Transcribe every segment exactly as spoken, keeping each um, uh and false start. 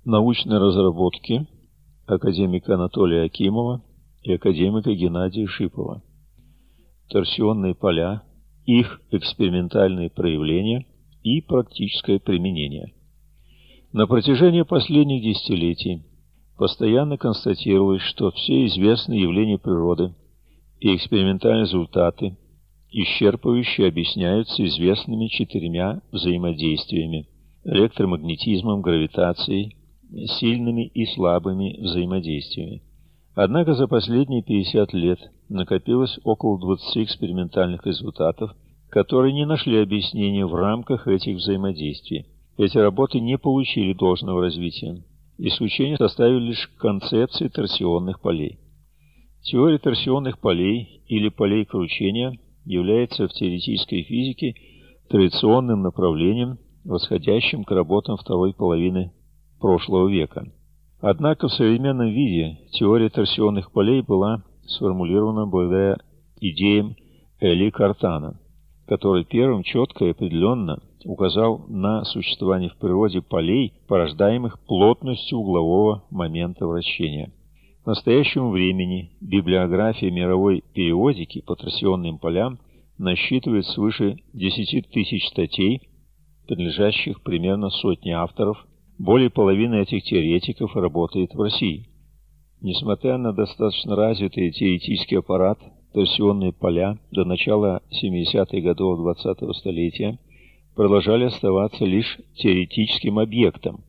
научной разработки академика Анатолия Акимова и академика Геннадия Шипова. Торсионные поля, их экспериментальные проявления и практическое применение. На протяжении последних десятилетий постоянно констатировалось, что все известные явления природы и экспериментальные результаты исчерпывающе объясняются известными четырьмя взаимодействиями: электромагнетизмом, гравитацией, сильными и слабыми взаимодействиями. Однако за последние пятьдесят лет накопилось около двадцати экспериментальных результатов, которые не нашли объяснения в рамках этих взаимодействий. Эти работы не получили должного развития. Исключение составили лишь концепции торсионных полей. Теория торсионных полей или полей кручения является в теоретической физике традиционным направлением, восходящим к работам второй половины прошлого века. Однако в современном виде теория торсионных полей была сформулирована благодаря идеям Эли Картана, который первым четко и определенно указал на существование в природе полей, порождаемых плотностью углового момента вращения. В настоящем времени библиография мировой периодики по торсионным полям насчитывает свыше десяти тысяч статей, принадлежащих примерно сотне авторов. Более половины этих теоретиков работает в России. Несмотря на достаточно развитый теоретический аппарат, торсионные поля до начала семидесятых годов двадцатого столетия продолжали оставаться лишь теоретическим объектом.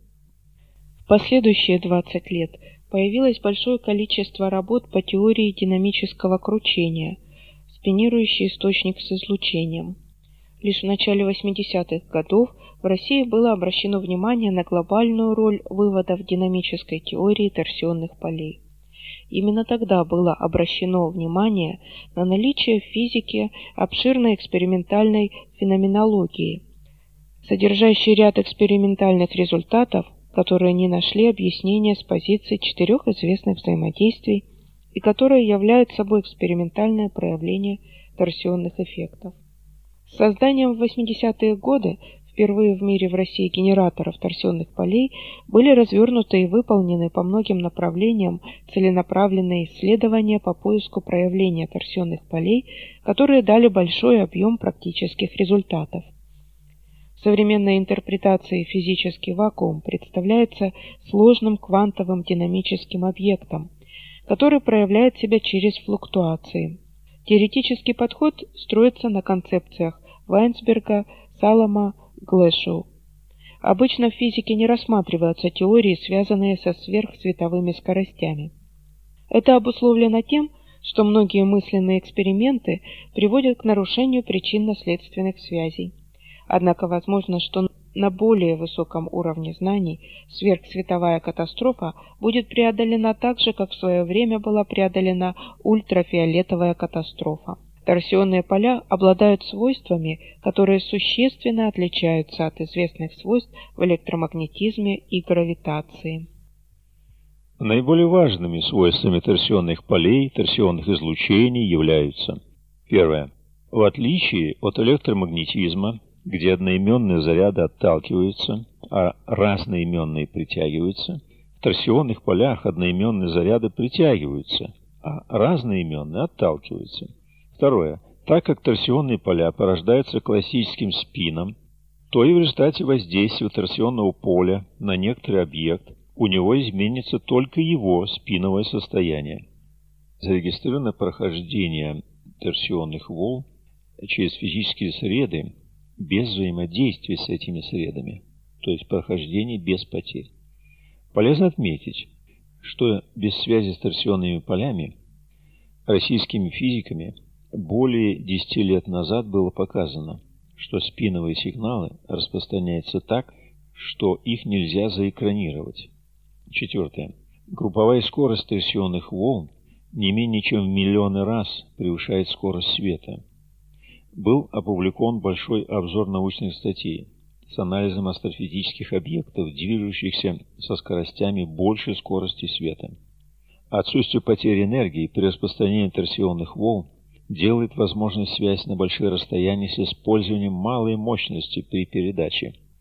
В последующие двадцать лет появилось большое количество работ по теории динамического кручения, спинирующий источник с излучением. Лишь в начале восьмидесятых годов в России было обращено внимание на глобальную роль выводов динамической теории торсионных полей. Именно тогда было обращено внимание на наличие в физике обширной экспериментальной феноменологии, содержащей ряд экспериментальных результатов, которые не нашли объяснения с позиции четырех известных взаимодействий и которые являются собой экспериментальное проявление торсионных эффектов. С созданием в восьмидесятые годы впервые в мире в России генераторов торсионных полей были развернуты и выполнены по многим направлениям целенаправленные исследования по поиску проявления торсионных полей, которые дали большой объем практических результатов. В современной интерпретации физический вакуум представляется сложным квантовым динамическим объектом, который проявляет себя через флуктуации. Теоретический подход строится на концепциях Вайнсберга, Салома, Глэшоу. Обычно в физике не рассматриваются теории, связанные со сверхсветовыми скоростями. Это обусловлено тем, что многие мысленные эксперименты приводят к нарушению причинно-следственных связей. Однако возможно, что на более высоком уровне знаний сверхсветовая катастрофа будет преодолена так же, как в свое время была преодолена ультрафиолетовая катастрофа. Торсионные поля обладают свойствами, которые существенно отличаются от известных свойств в электромагнетизме и гравитации. Наиболее важными свойствами торсионных полей, торсионных излучений являются: первое. В отличие от электромагнетизма, где одноименные заряды отталкиваются, а разноименные притягиваются, в торсионных полях одноименные заряды притягиваются, а разноименные отталкиваются. Второе. Так как торсионные поля порождаются классическим спином, то и в результате воздействия торсионного поля на некоторый объект у него изменится только его спиновое состояние. Зарегистрировано прохождение торсионных волн через физические среды без взаимодействия с этими средами, то есть прохождение без потерь. Полезно отметить, что без связи с торсионными полями российскими физиками более десяти лет назад было показано, что спиновые сигналы распространяются так, что их нельзя заэкранировать. Четвертое. Групповая скорость торсионных волн не менее чем в миллионы раз превышает скорость света. Был опубликован большой обзор научных статей с анализом астрофизических объектов, движущихся со скоростями больше скорости света. Отсутствие потери энергии при распространении торсионных волн делает возможной связь на большие расстояния с использованием малой мощности при передаче.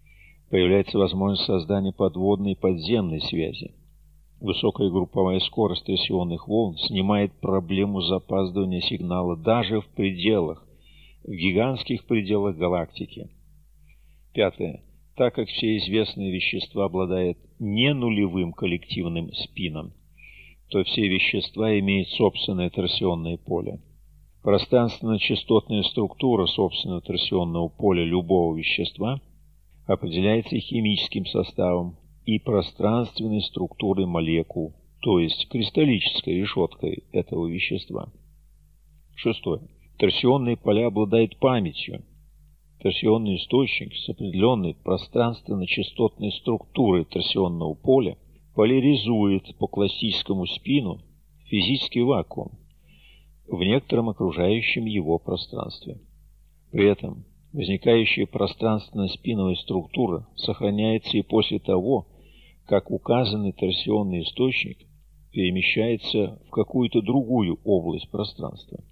Появляется возможность создания подводной и подземной связи. Высокая групповая скорость торсионных волн снимает проблему запаздывания сигнала даже в пределах, в гигантских пределах галактики. Пятое. Так как все известные вещества обладают не нулевым коллективным спином, то все вещества имеют собственное торсионное поле. Пространственно-частотная структура собственного торсионного поля любого вещества определяется химическим составом и пространственной структурой молекул, то есть кристаллической решеткой этого вещества. Шестое. Торсионные поля обладают памятью. Торсионный источник с определенной пространственно-частотной структурой торсионного поля поляризует по классическому спину физический вакуум в некотором окружающем его пространстве. При этом возникающая пространственно-спиновая структура сохраняется и после того, как указанный торсионный источник перемещается в какую-то другую область пространства.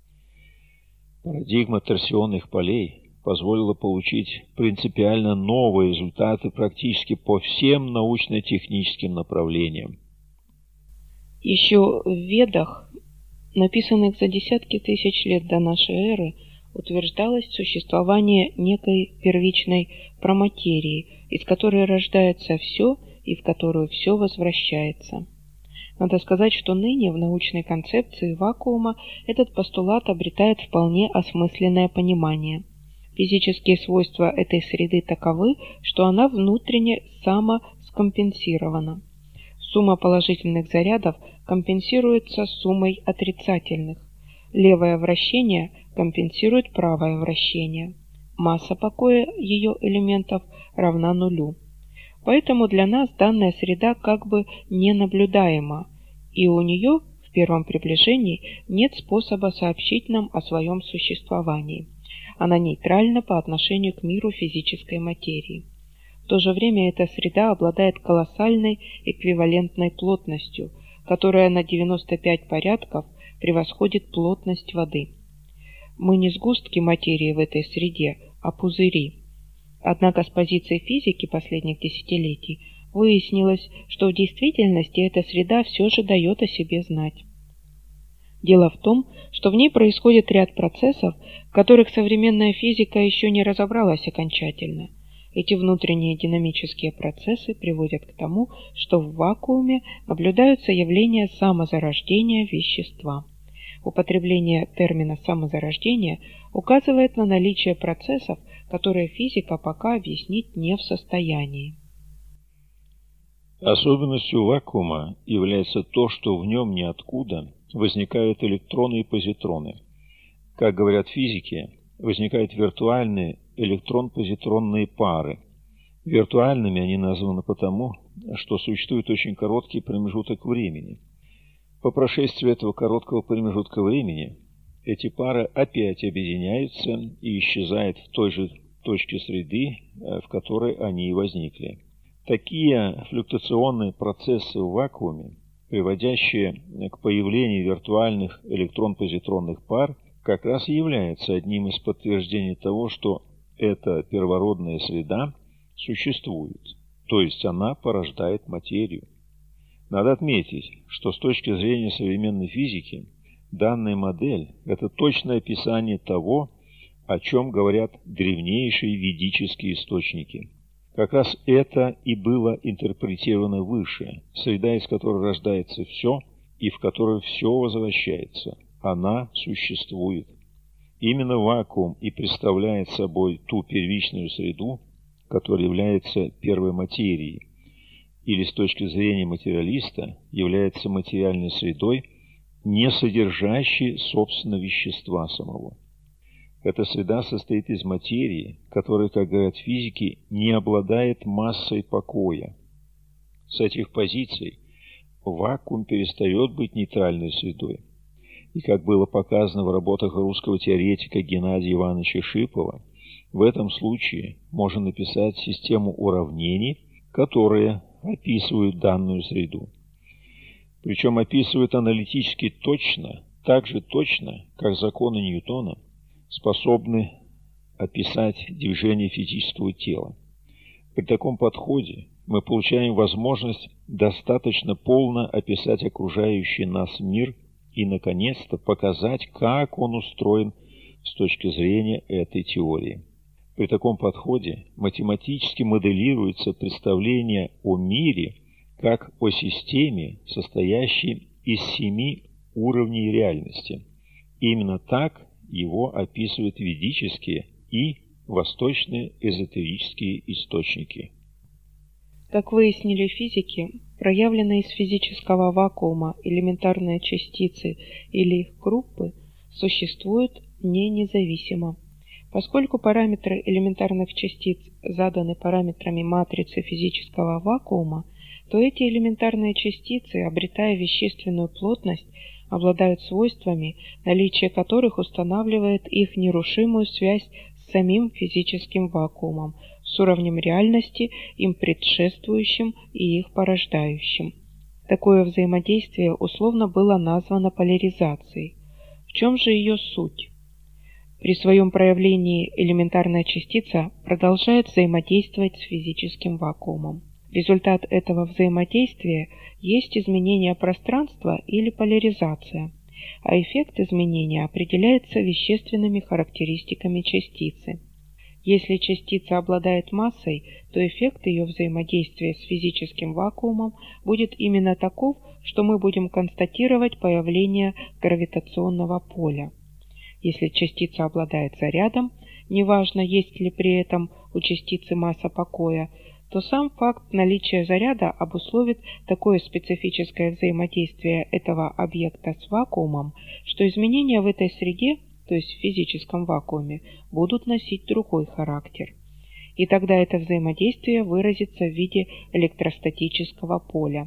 Парадигма торсионных полей позволила получить принципиально новые результаты практически по всем научно-техническим направлениям. Еще в Ведах, написанных за десятки тысяч лет до нашей эры, утверждалось существование некой первичной проматерии, из которой рождается все и в которую все возвращается. Надо сказать, что ныне в научной концепции вакуума этот постулат обретает вполне осмысленное понимание. Физические свойства этой среды таковы, что она внутренне самоскомпенсирована. Сумма положительных зарядов компенсируется суммой отрицательных. Левое вращение компенсирует правое вращение. Масса покоя ее элементов равна нулю. Поэтому для нас данная среда как бы ненаблюдаема, и у нее в первом приближении нет способа сообщить нам о своем существовании. Она нейтральна по отношению к миру физической материи. В то же время эта среда обладает колоссальной эквивалентной плотностью, которая на девяносто пять порядков превосходит плотность воды. Мы не сгустки материи в этой среде, а пузыри. Однако с позиции физики последних десятилетий выяснилось, что в действительности эта среда все же дает о себе знать. Дело в том, что в ней происходит ряд процессов, в которых современная физика еще не разобралась окончательно. Эти внутренние динамические процессы приводят к тому, что в вакууме наблюдаются явления самозарождения вещества. Употребление термина «самозарождение» указывает на наличие процессов, которые физика пока объяснить не в состоянии. Особенностью вакуума является то, что в нем ниоткуда возникают электроны и позитроны. Как говорят физики, возникают виртуальные электрон-позитронные пары. Виртуальными они названы потому, что существует очень короткий промежуток времени. По прошествии этого короткого промежутка времени эти пары опять объединяются и исчезают в той же точке среды, в которой они и возникли. Такие флюктуационные процессы в вакууме, приводящие к появлению виртуальных электрон-позитронных пар, как раз и являются одним из подтверждений того, что эта первородная среда существует, то есть она порождает материю. Надо отметить, что с точки зрения современной физики данная модель – это точное описание того, о чем говорят древнейшие ведические источники. Как раз это и было интерпретировано выше, среда, из которой рождается все и в которую все возвращается. Она существует. Именно вакуум и представляет собой ту первичную среду, которая является первой материей, или с точки зрения материалиста является материальной средой, не содержащей, собственно, вещества самого. Эта среда состоит из материи, которая, как говорят физики, не обладает массой покоя. С этих позиций вакуум перестает быть нейтральной средой. И, как было показано в работах русского теоретика Геннадия Ивановича Шипова, в этом случае можно написать систему уравнений, которые описывают данную среду. Причем описывают аналитически точно, так же точно, как законы Ньютона способны описать движение физического тела. При таком подходе мы получаем возможность достаточно полно описать окружающий нас мир и, наконец-то, показать, как он устроен с точки зрения этой теории. При таком подходе математически моделируется представление о мире как о системе, состоящей из семи уровней реальности. Именно так его описывают ведические и восточные эзотерические источники. Как выяснили физики, проявленные из физического вакуума элементарные частицы или их группы существуют не независимо. Поскольку параметры элементарных частиц заданы параметрами матрицы физического вакуума, то эти элементарные частицы, обретая вещественную плотность, обладают свойствами, наличие которых устанавливает их нерушимую связь с самим физическим вакуумом, с уровнем реальности, им предшествующим и их порождающим. Такое взаимодействие условно было названо поляризацией. В чем же ее суть? При своем проявлении элементарная частица продолжает взаимодействовать с физическим вакуумом. Результат этого взаимодействия есть изменение пространства или поляризация, а эффект изменения определяется вещественными характеристиками частицы. Если частица обладает массой, то эффект ее взаимодействия с физическим вакуумом будет именно таков, что мы будем констатировать появление гравитационного поля. Если частица обладает зарядом, неважно, есть ли при этом у частицы масса покоя, то сам факт наличия заряда обусловит такое специфическое взаимодействие этого объекта с вакуумом, что изменения в этой среде, то есть в физическом вакууме, будут носить другой характер. И тогда это взаимодействие выразится в виде электростатического поля.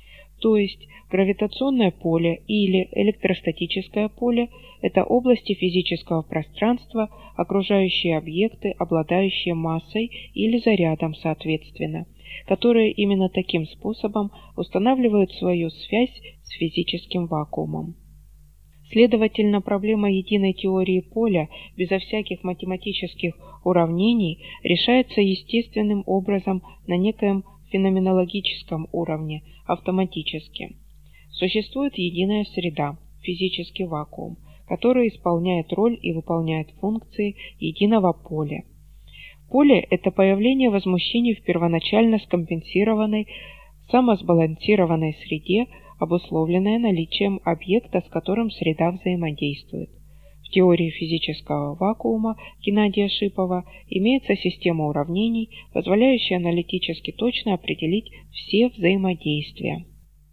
То есть гравитационное поле или электростатическое поле – это области физического пространства, окружающие объекты, обладающие массой или зарядом соответственно, которые именно таким способом устанавливают свою связь с физическим вакуумом. Следовательно, проблема единой теории поля безо всяких математических уравнений решается естественным образом на некоем феноменологическом уровне, автоматически. Существует единая среда, физический вакуум, который исполняет роль и выполняет функции единого поля. Поле – это появление возмущений в первоначально скомпенсированной, самосбалансированной среде, обусловленное наличием объекта, с которым среда взаимодействует. В теории физического вакуума Геннадия Шипова имеется система уравнений, позволяющая аналитически точно определить все взаимодействия.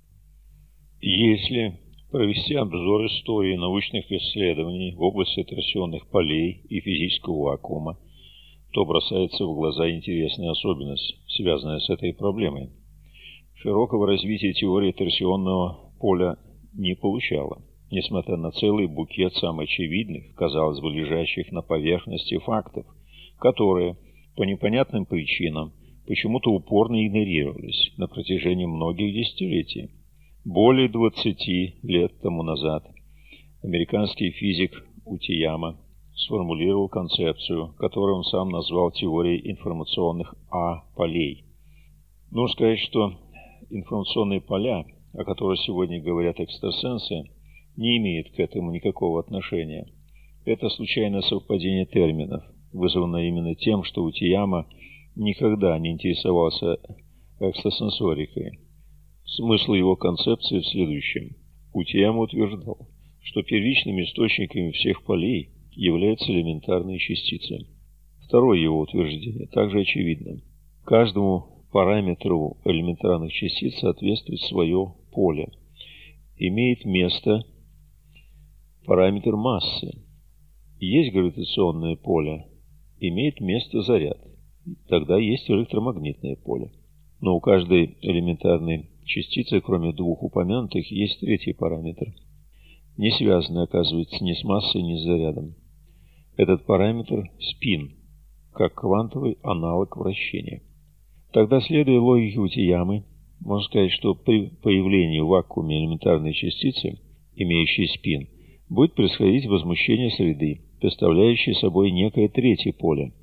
Если провести обзор истории научных исследований в области торсионных полей и физического вакуума, то бросается в глаза интересная особенность, связанная с этой проблемой. Широкого развития теории торсионного поля не получало, несмотря на целый букет самоочевидных, казалось бы, лежащих на поверхности фактов, которые по непонятным причинам почему-то упорно игнорировались на протяжении многих десятилетий. Более двадцати лет тому назад американский физик Утияма сформулировал концепцию, которую он сам назвал теорией информационных А-полей. Нужно сказать, что информационные поля, о которых сегодня говорят экстрасенсы, не имеют к этому никакого отношения. Это случайное совпадение терминов, вызванное именно тем, что Утияма никогда не интересовался экстрасенсорикой. Смысл его концепции в следующем. Утияма утверждал, что первичными источниками всех полей являются элементарные частицы. Второе его утверждение также очевидно. Каждому параметру элементарных частиц соответствует свое поле. Имеет место параметр массы. Есть гравитационное поле, имеет место заряд. Тогда есть электромагнитное поле. Но у каждой элементарной частицы, кроме двух упомянутых, есть третий параметр, не связанный, оказывается, ни с массой, ни с зарядом. Этот параметр – спин, как квантовый аналог вращения. Тогда, следуя логике Утиямы, можно сказать, что при появлении в вакууме элементарной частицы, имеющей спин, будет происходить возмущение среды, представляющей собой некое третье поле,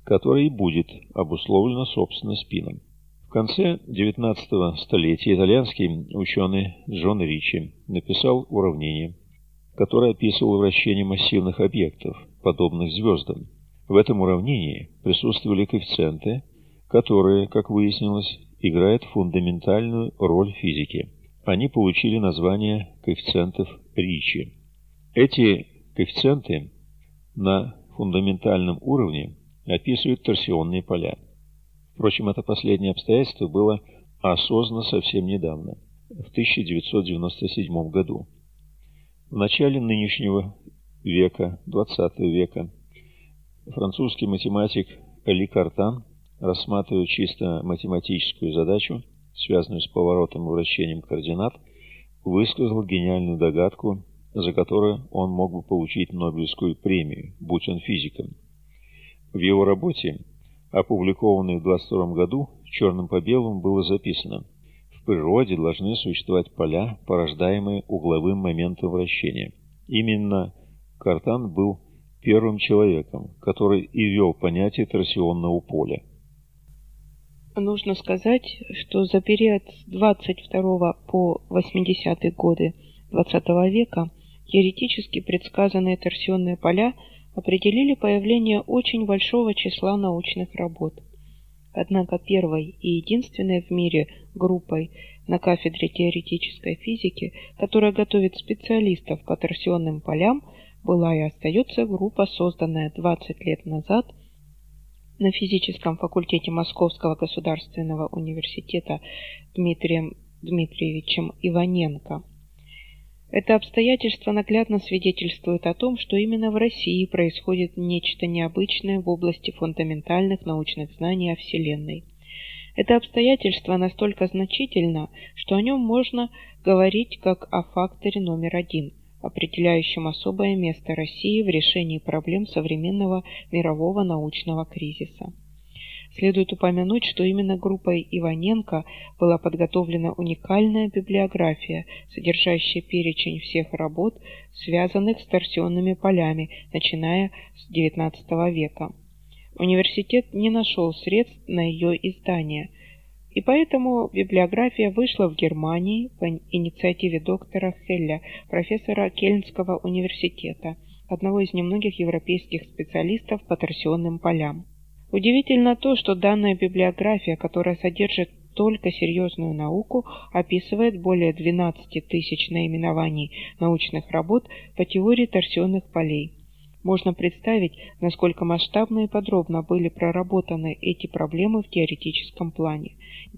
которое и будет обусловлено собственно спином. В конце девятнадцатого столетия итальянский ученый Джон Ричи написал уравнение, которое описывало вращение массивных объектов, подобных звездам. В этом уравнении присутствовали коэффициенты, которые, как выяснилось, играют фундаментальную роль в физике. Они получили название коэффициентов Ричи. Эти коэффициенты на фундаментальном уровне описывают торсионные поля. Впрочем, это последнее обстоятельство было осознано совсем недавно, в тысяча девятьсот девяносто седьмом году. В начале нынешнего века, двадцатого века, французский математик Эли Картан, рассматривая чисто математическую задачу, связанную с поворотом и вращением координат, высказал гениальную догадку, за которую он мог бы получить Нобелевскую премию, будь он физиком. В его работе, опубликованной в двадцать втором году, черным по белому было записано: в природе должны существовать поля, порождаемые угловым моментом вращения. Именно Картан был первым человеком, который и ввел понятие торсионного поля. Нужно сказать, что за период с двадцать второго по восьмидесятые годы двадцатого века теоретически предсказанные торсионные поля определили появление очень большого числа научных работ. Однако первой и единственной в мире группой на кафедре теоретической физики, которая готовит специалистов по торсионным полям, была и остается группа, созданная двадцать лет назад на физическом факультете Московского государственного университета Дмитрием Дмитриевичем Иваненко. Это обстоятельство наглядно свидетельствует о том, что именно в России происходит нечто необычное в области фундаментальных научных знаний о Вселенной. Это обстоятельство настолько значительно, что о нем можно говорить как о факторе номер один, определяющем особое место России в решении проблем современного мирового научного кризиса. Следует упомянуть, что именно группой Иваненко была подготовлена уникальная библиография, содержащая перечень всех работ, связанных с торсионными полями, начиная с девятнадцатого века. Университет не нашел средств на ее издание, и поэтому библиография вышла в Германии по инициативе доктора Хелля, профессора Кельнского университета, одного из немногих европейских специалистов по торсионным полям. Удивительно то, что данная библиография, которая содержит только серьезную науку, описывает более двенадцати тысяч наименований научных работ по теории торсионных полей. Можно представить, насколько масштабно и подробно были проработаны эти проблемы в теоретическом плане.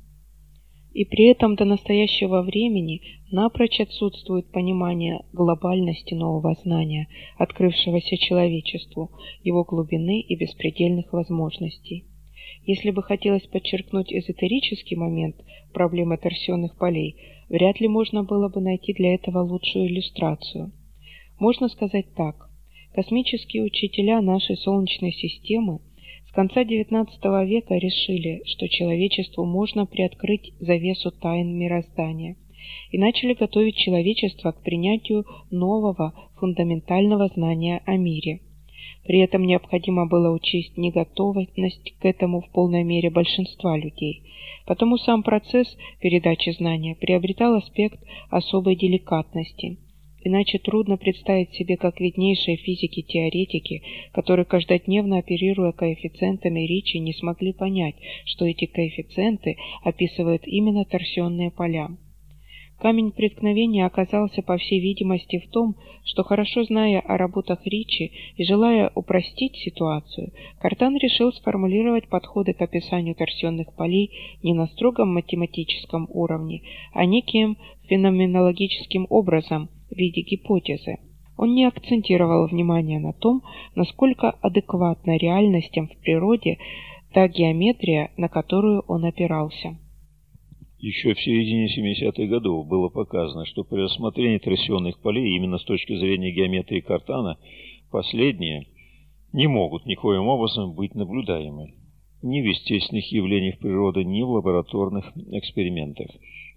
И при этом до настоящего времени напрочь отсутствует понимание глобальности нового знания, открывшегося человечеству, его глубины и беспредельных возможностей. Если бы хотелось подчеркнуть эзотерический момент проблемы торсионных полей, вряд ли можно было бы найти для этого лучшую иллюстрацию. Можно сказать так. Космические учителя нашей Солнечной системы с конца девятнадцатого века решили, что человечеству можно приоткрыть завесу тайн мироздания, и начали готовить человечество к принятию нового фундаментального знания о мире. При этом необходимо было учесть неготовность к этому в полной мере большинства людей, потому сам процесс передачи знания приобретал аспект особой деликатности. Иначе трудно представить себе, как виднейшие физики-теоретики, которые каждодневно оперируя коэффициентами Ричи, не смогли понять, что эти коэффициенты описывают именно торсионные поля. Камень преткновения оказался, по всей видимости, в том, что, хорошо зная о работах Ричи и желая упростить ситуацию, Картан решил сформулировать подходы к описанию торсионных полей не на строгом математическом уровне, а неким феноменологическим образом, в виде гипотезы. Он не акцентировал внимание на том, насколько адекватна реальностям в природе та геометрия, на которую он опирался. Еще в середине семидесятых годов было показано, что при рассмотрении торсионных полей именно с точки зрения геометрии Картана последние не могут никоим образом быть наблюдаемы ни в естественных явлениях природы, ни в лабораторных экспериментах.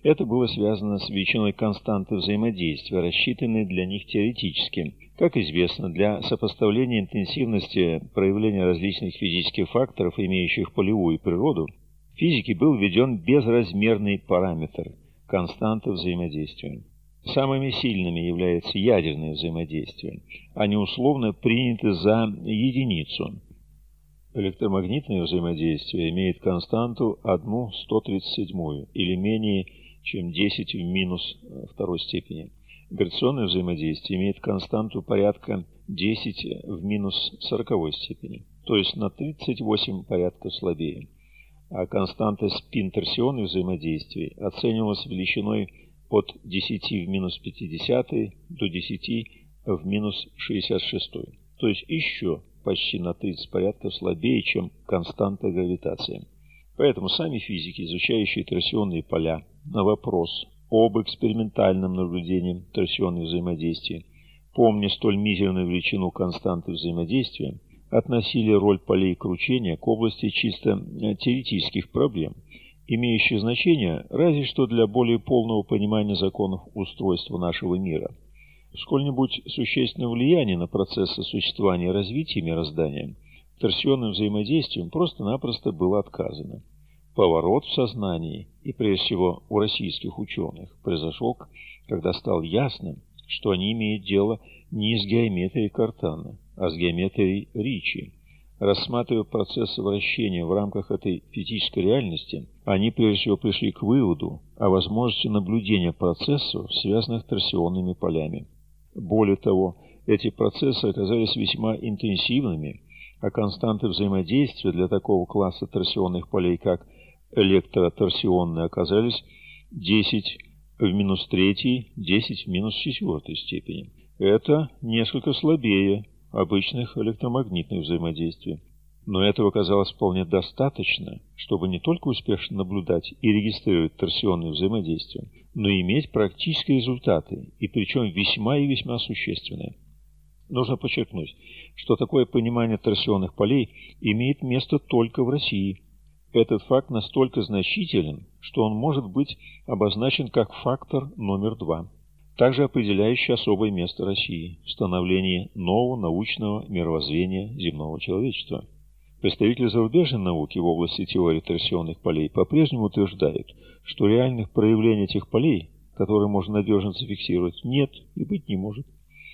Это было связано с величиной константы взаимодействия, рассчитанной для них теоретически. Как известно, для сопоставления интенсивности проявления различных физических факторов, имеющих полевую природу, в физике был введен безразмерный параметр – константа взаимодействия. Самыми сильными являются ядерные взаимодействия. Они условно приняты за единицу. Электромагнитное взаимодействие имеет константу одну сто тридцать седьмую или менее чем десять в минус второй степени. Гравитационное взаимодействие имеет константу порядка десять в минус сороковой степени, то есть на тридцать восемь порядков слабее. А константа спин-торсионных взаимодействий оценивалась величиной от десяти в минус пятидесятой до десяти в минус шестьдесят шестой, то есть еще почти на тридцать порядков слабее, чем константа гравитации. Поэтому сами физики, изучающие торсионные поля, на вопрос об экспериментальном наблюдении торсионных взаимодействий, помня столь мизерную величину константы взаимодействия, относили роль полей кручения к области чисто теоретических проблем, имеющих значение разве что для более полного понимания законов устройства нашего мира. Сколь-нибудь существенное влияние на процессы существования и развития мироздания торсионным взаимодействием просто-напросто было отказано. Поворот в сознании, и прежде всего у российских ученых, произошел, когда стало ясно, что они имеют дело не с геометрией Кортана, а с геометрией Ричи. Рассматривая процессы вращения в рамках этой физической реальности, они прежде всего пришли к выводу о возможности наблюдения процессов, связанных с торсионными полями. Более того, эти процессы оказались весьма интенсивными, а константы взаимодействия для такого класса торсионных полей, как электроторсионные, оказались десять в минус третьей, десять в минус четвертой степени. Это несколько слабее обычных электромагнитных взаимодействий. Но этого оказалось вполне достаточно, чтобы не только успешно наблюдать и регистрировать торсионные взаимодействия, но и иметь практические результаты, и причем весьма и весьма существенные. Нужно подчеркнуть, что такое понимание торсионных полей имеет место только в России. Этот факт настолько значителен, что он может быть обозначен как фактор номер два, также определяющий особое место России в становлении нового научного мировоззрения земного человечества. Представители зарубежной науки в области теории торсионных полей по-прежнему утверждают, что реальных проявлений этих полей, которые можно надежно зафиксировать, нет и быть не может.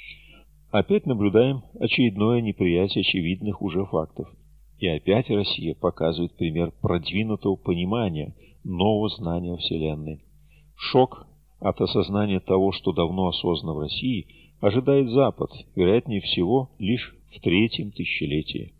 Опять наблюдаем очередное неприятие очевидных уже фактов. И опять Россия показывает пример продвинутого понимания нового знания о Вселенной. Шок от осознания того, что давно осознано в России, ожидает Запад, вероятнее всего, лишь в третьем тысячелетии.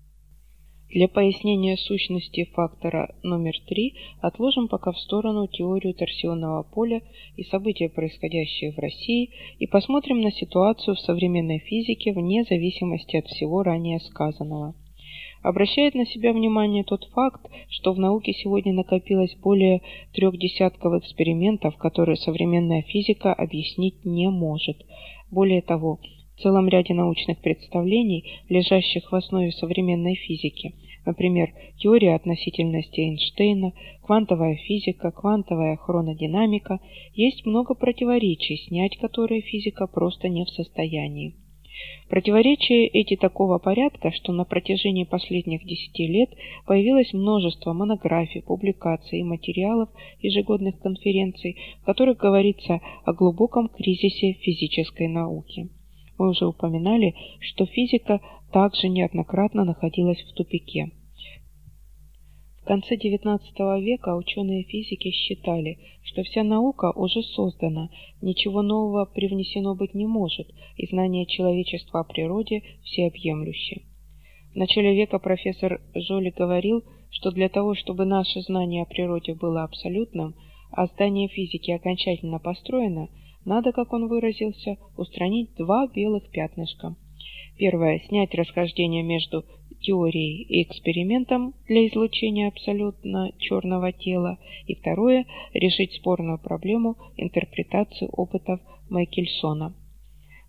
Для пояснения сущности фактора номер три отложим пока в сторону теорию торсионного поля и события, происходящие в России, и посмотрим на ситуацию в современной физике вне зависимости от всего ранее сказанного. Обращает на себя внимание тот факт, что в науке сегодня накопилось более трех десятков экспериментов, которые современная физика объяснить не может. Более того, в целом ряде научных представлений, лежащих в основе современной физики, например, теория относительности Эйнштейна, квантовая физика, квантовая хронодинамика, есть много противоречий, снять которые физика просто не в состоянии. Противоречия эти такого порядка, что на протяжении последних десяти лет появилось множество монографий, публикаций и материалов ежегодных конференций, в которых говорится о глубоком кризисе физической науки. Мы уже упоминали, что физика также неоднократно находилась в тупике. В конце девятнадцатого века ученые физики считали, что вся наука уже создана, ничего нового привнесено быть не может, и знание человечества о природе всеобъемлюще. В начале века профессор Жоли говорил, что для того, чтобы наше знание о природе было абсолютным, а здание физики окончательно построено, надо, как он выразился, устранить два белых пятнышка. Первое – снять расхождение между теорией и экспериментом для излучения абсолютно черного тела, и второе – решить спорную проблему интерпретации опытов Майкельсона.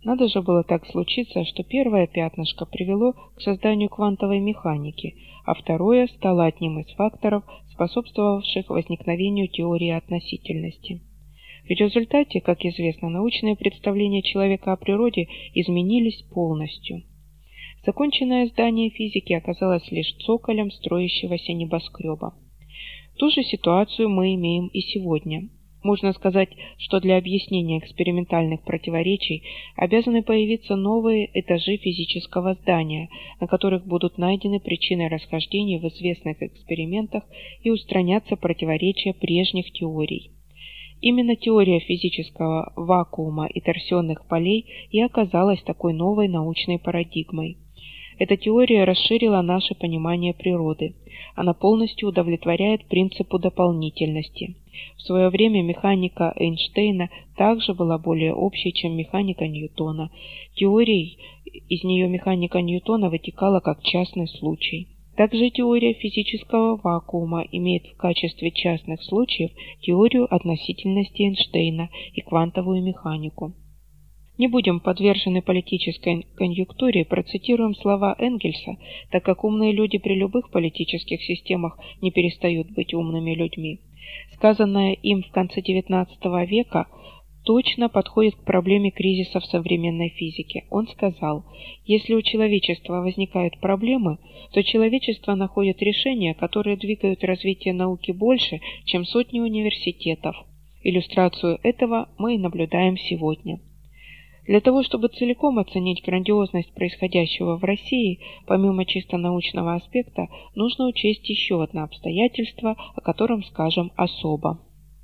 Надо же было так случиться, что первое пятнышко привело к созданию квантовой механики, а второе стало одним из факторов, способствовавших возникновению теории относительности. В результате, как известно, научные представления человека о природе изменились полностью. Законченное здание физики оказалось лишь цоколем строящегося небоскреба. Ту же ситуацию мы имеем и сегодня. Можно сказать, что для объяснения экспериментальных противоречий обязаны появиться новые этажи физического здания, на которых будут найдены причины расхождений в известных экспериментах и устранятся противоречия прежних теорий. Именно теория физического вакуума и торсионных полей и оказалась такой новой научной парадигмой. Эта теория расширила наше понимание природы. Она полностью удовлетворяет принципу дополнительности. В свое время механика Эйнштейна также была более общей, чем механика Ньютона. Теорией из нее механика Ньютона вытекала как частный случай. Также теория физического вакуума имеет в качестве частных случаев теорию относительности Эйнштейна и квантовую механику. Не будем подвержены политической конъюнктуре, процитируем слова Энгельса, так как умные люди при любых политических системах не перестают быть умными людьми. Сказанное им в конце девятнадцатого века точно подходит к проблеме кризиса в современной физике. Он сказал: если у человечества возникают проблемы, то человечество находит решения, которые двигают развитие науки больше, чем сотни университетов. Иллюстрацию этого мы и наблюдаем сегодня. Для того, чтобы целиком оценить грандиозность происходящего в России, помимо чисто научного аспекта, нужно учесть еще одно обстоятельство, о котором скажем особо.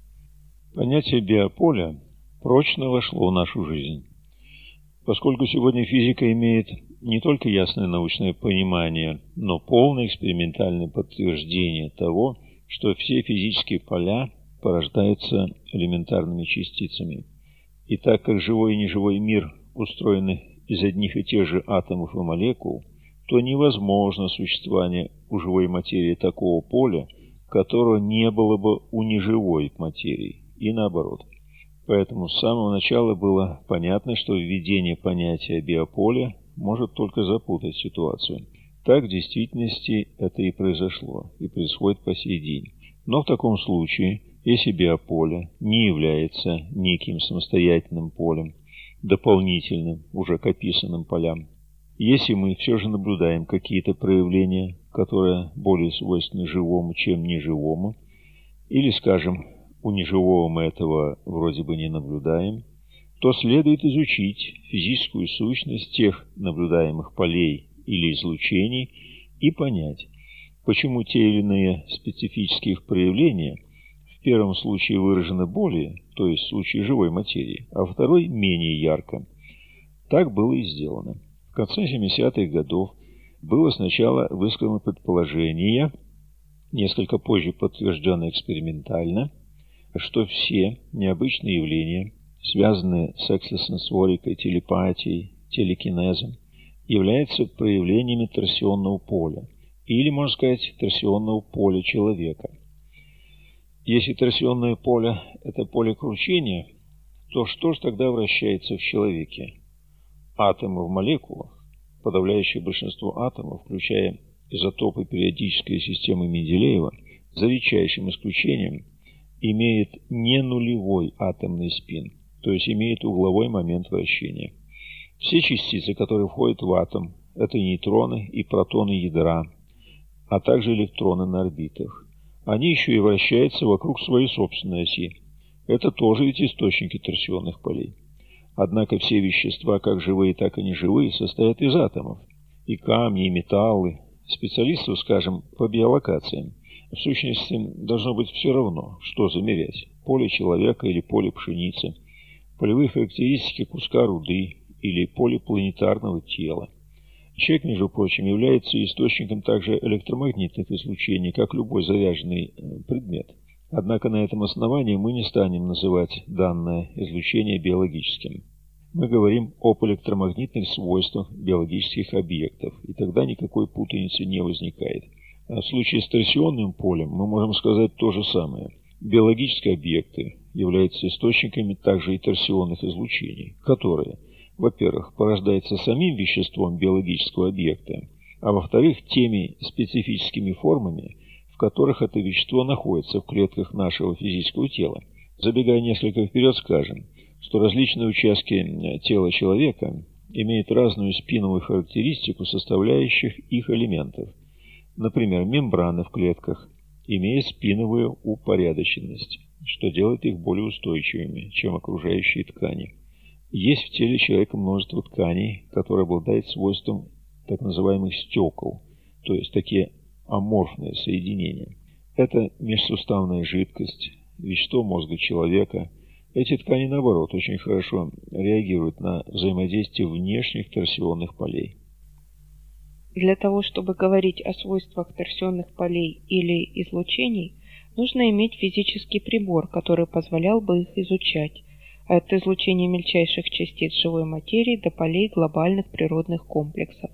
Понятие биополя прочно вошло в нашу жизнь. Поскольку сегодня физика имеет не только ясное научное понимание, но полное экспериментальное подтверждение того, что все физические поля порождаются элементарными частицами. И так как живой и неживой мир устроены из одних и тех же атомов и молекул, то невозможно существование у живой материи такого поля, которого не было бы у неживой материи, и наоборот. Поэтому с самого начала было понятно, что введение понятия биополя может только запутать ситуацию. Так в действительности это и произошло, и происходит по сей день. Но в таком случае, если биополе не является неким самостоятельным полем, дополнительным уже к описанным полям, если мы все же наблюдаем какие-то проявления, которые более свойственны живому, чем неживому, или, скажем, у неживого мы этого вроде бы не наблюдаем, то следует изучить физическую сущность тех наблюдаемых полей или излучений и понять, почему те или иные специфические их проявления в первом случае выражены более, то есть в случае живой материи, а второй менее ярко. Так было и сделано. В конце семидесятых годов было сначала высказано предположение, несколько позже подтвержденное экспериментально, что все необычные явления, связанные с экстрасенсорикой, телепатией, телекинезом, являются проявлениями торсионного поля, или, можно сказать, торсионного поля человека. Если торсионное поле – это поле кручения, то что же тогда вращается в человеке? Атомы в молекулах. Подавляющее большинство атомов, включая изотопы периодической системы Менделеева, за редчайшим исключением, имеет не нулевой атомный спин, то есть имеет угловой момент вращения. Все частицы, которые входят в атом, это нейтроны и протоны ядра, а также электроны на орбитах. Они еще и вращаются вокруг своей собственной оси. Это тоже ведь источники торсионных полей. Однако все вещества, как живые, так и неживые, состоят из атомов. И камни, и металлы. Специалистов, скажем, по биолокациям, в сущности, должно быть все равно, что замерять – поле человека или поле пшеницы, полевые характеристики куска руды или поле планетарного тела. Человек, между прочим, является источником также электромагнитных излучений, как любой заряженный предмет. Однако на этом основании мы не станем называть данное излучение биологическим. Мы говорим об электромагнитных свойствах биологических объектов, и тогда никакой путаницы не возникает. А в случае с торсионным полем мы можем сказать то же самое. Биологические объекты являются источниками также и торсионных излучений, которые во-первых, порождается самим веществом биологического объекта, а во-вторых, теми специфическими формами, в которых это вещество находится в клетках нашего физического тела. Забегая несколько вперед, скажем, что различные участки тела человека имеют разную спиновую характеристику составляющих их элементов. Например, мембраны в клетках имеют спиновую упорядоченность, что делает их более устойчивыми, чем окружающие ткани. Есть в теле человека множество тканей, которые обладают свойством так называемых стекол, то есть такие аморфные соединения. Это межсуставная жидкость, вещество мозга человека. Эти ткани, наоборот, очень хорошо реагируют на взаимодействие внешних торсионных полей. Для того, чтобы говорить о свойствах торсионных полей или излучений, нужно иметь физический прибор, который позволял бы их изучать, от излучения мельчайших частиц живой материи до полей глобальных природных комплексов.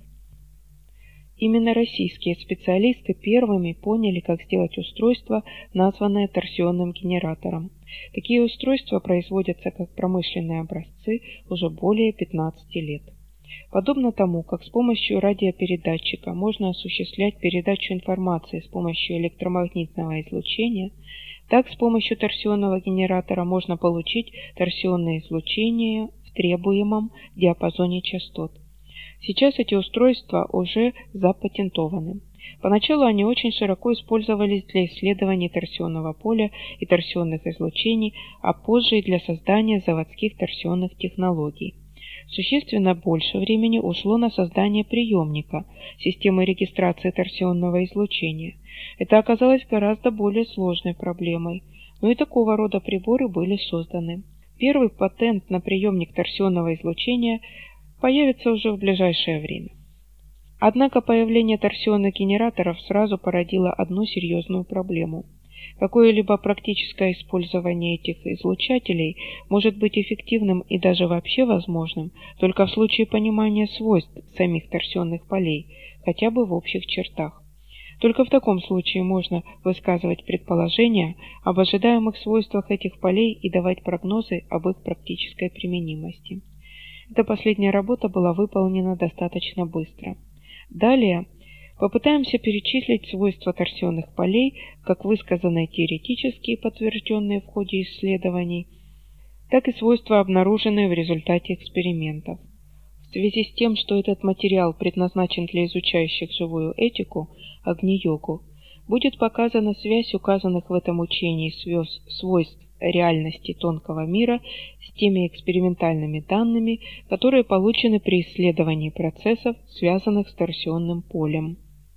Именно российские специалисты первыми поняли, как сделать устройство, названное торсионным генератором. Такие устройства производятся как промышленные образцы уже более пятнадцати лет. Подобно тому, как с помощью радиопередатчика можно осуществлять передачу информации с помощью электромагнитного излучения, так с помощью торсионного генератора можно получить торсионное излучение в требуемом диапазоне частот. Сейчас эти устройства уже запатентованы. Поначалу они очень широко использовались для исследований торсионного поля и торсионных излучений, а позже и для создания заводских торсионных технологий. Существенно больше времени ушло на создание приемника, системы регистрации торсионного излучения. Это оказалось гораздо более сложной проблемой, но и такого рода приборы были созданы. Первый патент на приемник торсионного излучения появится уже в ближайшее время. Однако появление торсионных генераторов сразу породило одну серьезную проблему. Какое-либо практическое использование этих излучателей может быть эффективным и даже вообще возможным только в случае понимания свойств самих торсионных полей, хотя бы в общих чертах. Только в таком случае можно высказывать предположения об ожидаемых свойствах этих полей и давать прогнозы об их практической применимости. Эта последняя работа была выполнена достаточно быстро. Далее попытаемся перечислить свойства торсионных полей, как высказанные теоретически и подтвержденные в ходе исследований, так и свойства, обнаруженные в результате экспериментов. В связи с тем, что этот материал предназначен для изучающих живую этику, Агни-йогу, будет показана связь указанных в этом учении свойств реальности тонкого мира с теми экспериментальными данными, которые получены при исследовании процессов, связанных с торсионным полем.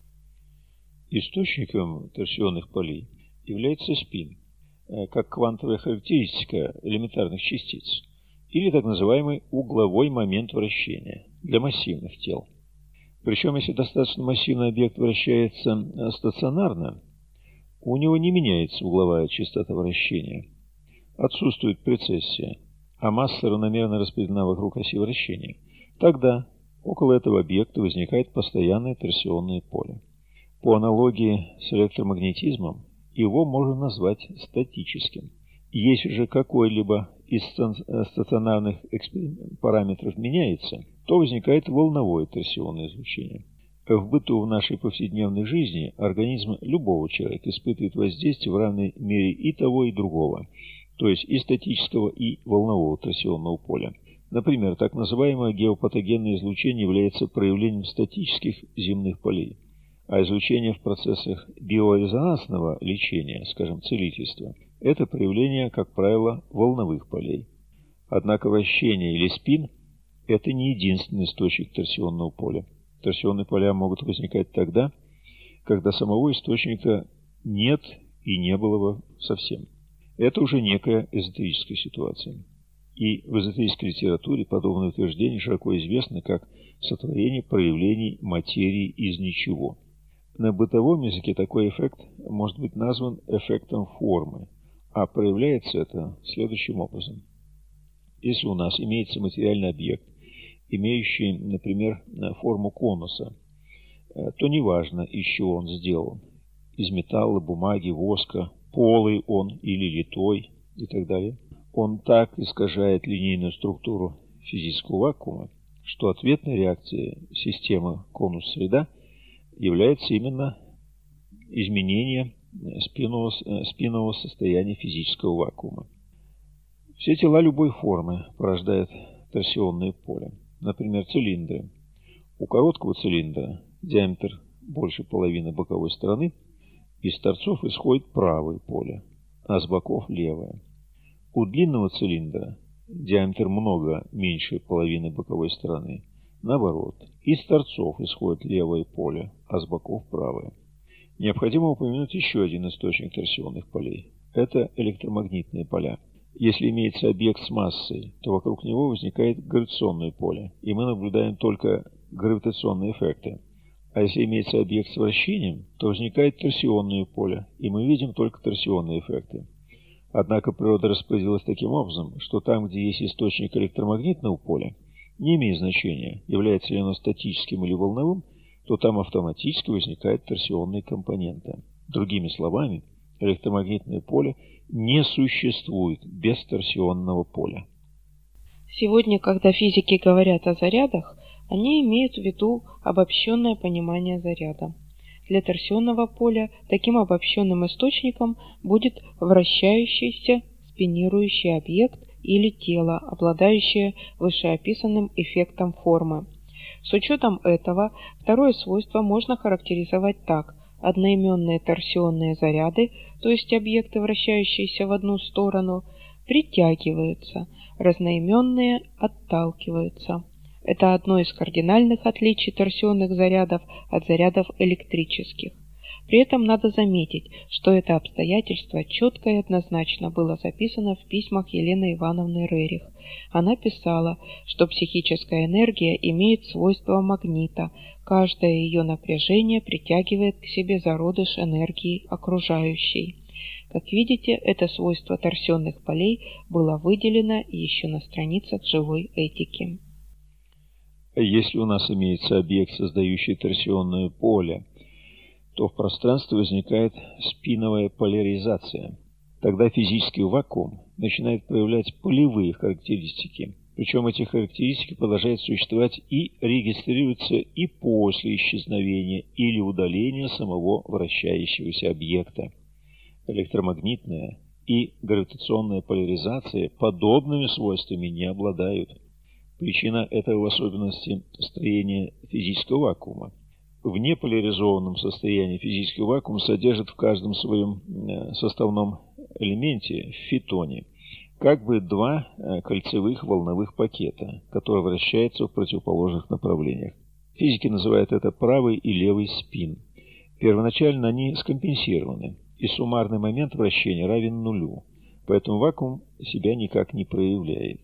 Источником торсионных полей является спин, как квантовая характеристика элементарных частиц, или так называемый угловой момент вращения для массивных тел. Причем, если достаточно массивный объект вращается стационарно, у него не меняется угловая частота вращения. Отсутствует прецессия, а масса равномерно распределена вокруг оси вращения. Тогда около этого объекта возникает постоянное торсионное поле. По аналогии с электромагнетизмом, его можно назвать статическим. Если же какой-либо из стационарных параметров меняется, то возникает волновое торсионное излучение. В быту в нашей повседневной жизни организм любого человека испытывает воздействие в равной мере и того, и другого, то есть и статического, и волнового торсионного поля. Например, так называемое геопатогенное излучение является проявлением статических земных полей, а излучение в процессах биорезонансного лечения, скажем, целительства, это проявление, как правило, волновых полей. Однако вращение или спин – это не единственный источник торсионного поля. Торсионные поля могут возникать тогда, когда самого источника нет и не было бы совсем. Это уже некая эзотерическая ситуация. И в эзотерической литературе подобное утверждение широко известно как сотворение проявлений материи из ничего. На бытовом языке такой эффект может быть назван эффектом формы, а проявляется это следующим образом. Если у нас имеется материальный объект, имеющий, например, форму конуса, то неважно, из чего он сделан, из металла, бумаги, воска, полый он или литой и так далее, он так искажает линейную структуру физического вакуума, что ответной реакцией системы конус-среда является именно изменение спинного, спинного состояния физического вакуума. Все тела любой формы порождают торсионное поле. Например, цилиндры. У короткого цилиндра диаметр больше половины боковой стороны, из торцов исходит правое поле, а с боков левое. У длинного цилиндра диаметр много меньше половины боковой стороны. Наоборот, из торцов исходит левое поле, а с боков правое. Необходимо упомянуть еще один источник торсионных полей. Это электромагнитные поля. Если имеется объект с массой, то вокруг него возникает гравитационное поле, и мы наблюдаем только гравитационные эффекты. А если имеется объект с вращением, то возникает торсионное поле, и мы видим только торсионные эффекты. Однако природа распорядилась таким образом, что там, где есть источник электромагнитного поля, не имеет значения, является ли оно статическим или волновым, то там автоматически возникает торсионные компоненты. Другими словами, электромагнитное поле не существует без торсионного поля. Сегодня, когда физики говорят о зарядах, они имеют в виду обобщенное понимание заряда. Для торсионного поля таким обобщенным источником будет вращающийся спинирующий объект или тело, обладающее вышеописанным эффектом формы. С учетом этого, второе свойство можно характеризовать так. Одноименные торсионные заряды, то есть объекты, вращающиеся в одну сторону, притягиваются, разноименные отталкиваются. Это одно из кардинальных отличий торсионных зарядов от зарядов электрических. При этом надо заметить, что это обстоятельство четко и однозначно было записано в письмах Елены Ивановны Рерих. Она писала, что психическая энергия имеет свойство магнита, каждое ее напряжение притягивает к себе зародыш энергии окружающей. Как видите, это свойство торсионных полей было выделено еще на страницах живой этики. Если у нас имеется объект, создающий торсионное поле, то в пространстве возникает спиновая поляризация. Тогда физический вакуум начинает проявлять полевые характеристики. Причем эти характеристики продолжают существовать и регистрируются и после исчезновения или удаления самого вращающегося объекта. Электромагнитная и гравитационная поляризация подобными свойствами не обладают. Причина этого в особенности строения физического вакуума. В неполяризованном состоянии физический вакуум содержит в каждом своем составном элементе, в фитоне, как бы два кольцевых волновых пакета, которые вращаются в противоположных направлениях. Физики называют это правый и левый спин. Первоначально они скомпенсированы, и суммарный момент вращения равен нулю, поэтому вакуум себя никак не проявляет.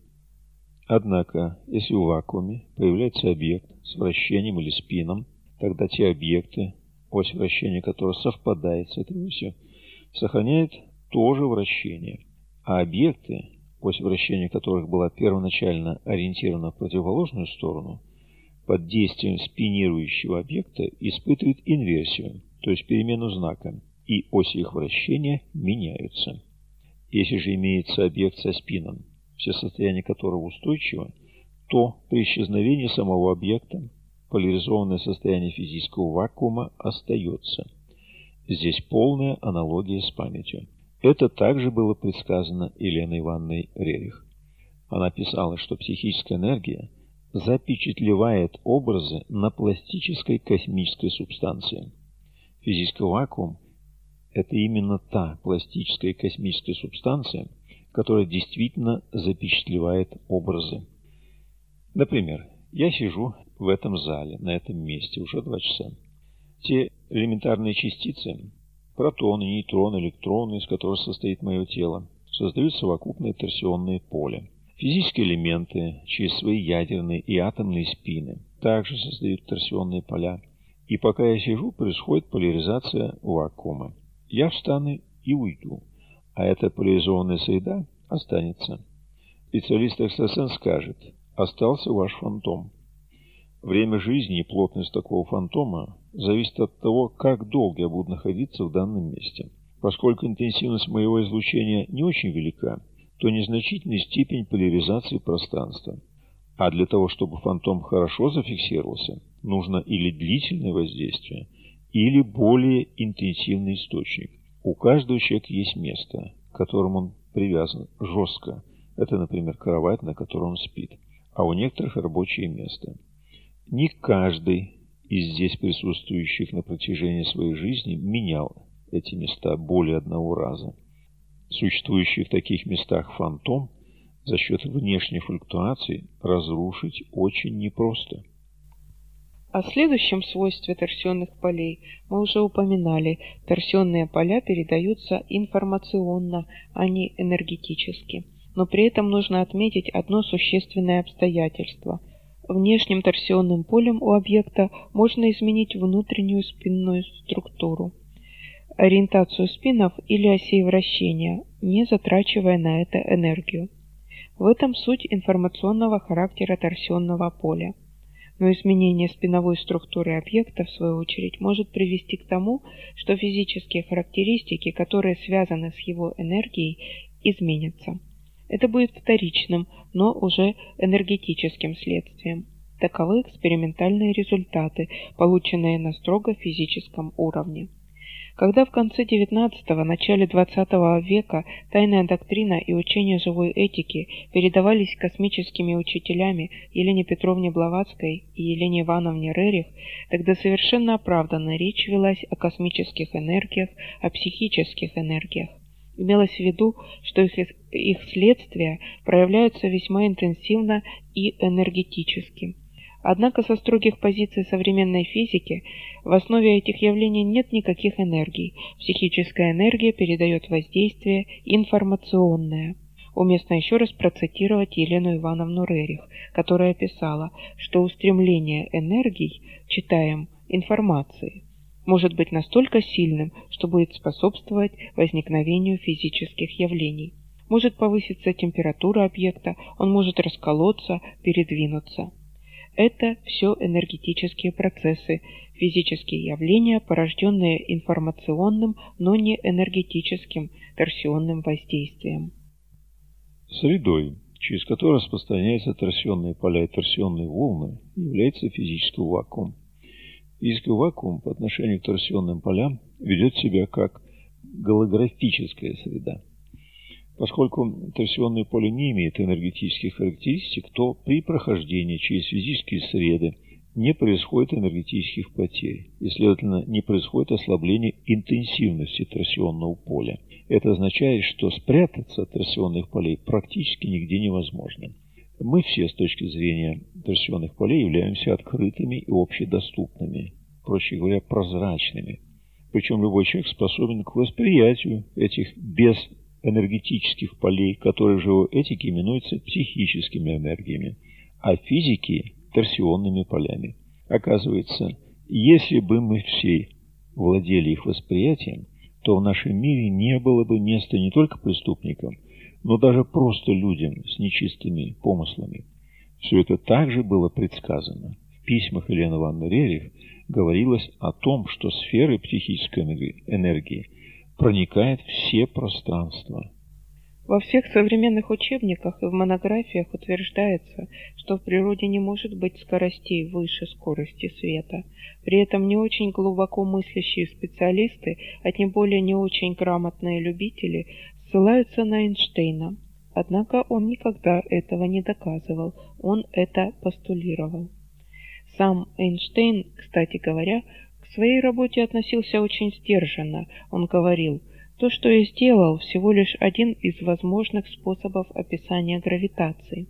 Однако, если в вакууме появляется объект с вращением или спином, тогда те объекты, ось вращения которых совпадает с этой осью, сохраняют то же вращение, а объекты, ось вращения которых была первоначально ориентирована в противоположную сторону, под действием спинирующего объекта испытывают инверсию, то есть перемену знака, и оси их вращения меняются. Если же имеется объект со спином, все состояния которого устойчивы, то при исчезновении самого объекта поляризованное состояние физического вакуума остается. Здесь полная аналогия с памятью. Это также было предсказано Еленой Ивановной Рерих. Она писала, что психическая энергия запечатлевает образы на пластической космической субстанции. Физический вакуум – это именно та пластическая космическая субстанция, которая действительно запечатлевает образы. Например, я сижу в этом зале, на этом месте уже два часа. Те элементарные частицы, протоны, нейтроны, электроны, из которых состоит мое тело, создают совокупное торсионное поле. Физические элементы через свои ядерные и атомные спины также создают торсионные поля. И пока я сижу, происходит поляризация вакуума. Я встану и уйду, а эта поляризованная среда останется. Специалист-экстрасенс скажет: остался ваш фантом. Время жизни и плотность такого фантома зависит от того, как долго я буду находиться в данном месте. Поскольку интенсивность моего излучения не очень велика, то незначительная степень поляризации пространства. А для того, чтобы фантом хорошо зафиксировался, нужно или длительное воздействие, или более интенсивный источник. У каждого человека есть место, к которому он привязан жестко. Это, например, кровать, на которой он спит. А у некоторых рабочее место. Не каждый из здесь присутствующих на протяжении своей жизни менял эти места более одного раза. Существующий в таких местах фантом за счет внешней флуктуации разрушить очень непросто. О следующем свойстве торсионных полей мы уже упоминали. Торсионные поля передаются информационно, а не энергетически. Но при этом нужно отметить одно существенное обстоятельство. Внешним торсионным полем у объекта можно изменить внутреннюю спинную структуру, ориентацию спинов или осей вращения, не затрачивая на это энергию. В этом суть информационного характера торсионного поля. Но изменение спиновой структуры объекта, в свою очередь, может привести к тому, что физические характеристики, которые связаны с его энергией, изменятся. Это будет вторичным, но уже энергетическим следствием. Таковы экспериментальные результаты, полученные на строго физическом уровне. Когда в конце девятнадцатого – начале двадцатого века тайная доктрина и учение живой этики передавались космическими учителями Елене Петровне Блаватской и Елене Ивановне Рерих, тогда совершенно оправданно речь велась о космических энергиях, о психических энергиях. Имелось в виду, что их, их следствия проявляются весьма интенсивно и энергетически. Однако со строгих позиций современной физики в основе этих явлений нет никаких энергий. Психическая энергия передает воздействие информационное. Уместно еще раз процитировать Елену Ивановну Рерих, которая писала, что устремление энергий, читаем, информации, может быть настолько сильным, что будет способствовать возникновению физических явлений. Может повыситься температура объекта, он может расколоться, передвинуться. Это все энергетические процессы, физические явления, порожденные информационным, но не энергетическим торсионным воздействием. Средой, через которую распространяются торсионные поля и торсионные волны, является физический вакуум. Физический вакуум по отношению к торсионным полям ведет себя как голографическая среда. Поскольку торсионное поле не имеет энергетических характеристик, то при прохождении через физические среды не происходит энергетических потерь, и, следовательно, не происходит ослабление интенсивности торсионного поля. Это означает, что спрятаться от торсионных полей практически нигде невозможно. Мы все с точки зрения торсионных полей являемся открытыми и общедоступными, проще говоря, прозрачными. Причем любой человек способен к восприятию этих без энергетических полей, которые в живой этике именуются психическими энергиями, а в физике – торсионными полями. Оказывается, если бы мы все владели их восприятием, то в нашем мире не было бы места не только преступникам, но даже просто людям с нечистыми помыслами. Все это также было предсказано. В письмах Елены Ивановны Рерих говорилось о том, что сферы психической энергии проникает все пространства. Во всех современных учебниках и в монографиях утверждается, что в природе не может быть скоростей выше скорости света. При этом не очень глубоко мыслящие специалисты, а тем более не очень грамотные любители, ссылаются на Эйнштейна. Однако он никогда этого не доказывал, он это постулировал. Сам Эйнштейн, кстати говоря, к своей работе относился очень сдержанно. Он говорил: «То, что я сделал, всего лишь один из возможных способов описания гравитации».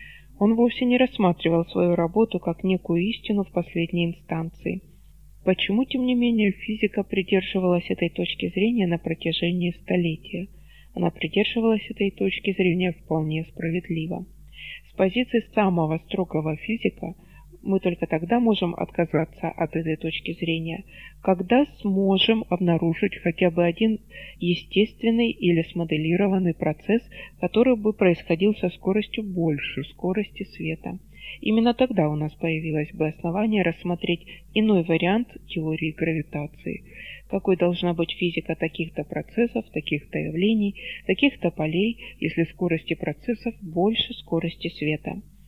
Он вовсе не рассматривал свою работу как некую истину в последней инстанции. Почему, тем не менее, физика придерживалась этой точки зрения на протяжении столетия? Она придерживалась этой точки зрения вполне справедливо. С позиции самого строгого физика мы только тогда можем отказаться от этой точки зрения, когда сможем обнаружить хотя бы один естественный или смоделированный процесс, который бы происходил со скоростью больше скорости света. Именно тогда у нас появилось бы основание рассмотреть иной вариант теории гравитации. Какой должна быть физика таких-то процессов, таких-то явлений, таких-то полей, если скорости процессов больше скорости света.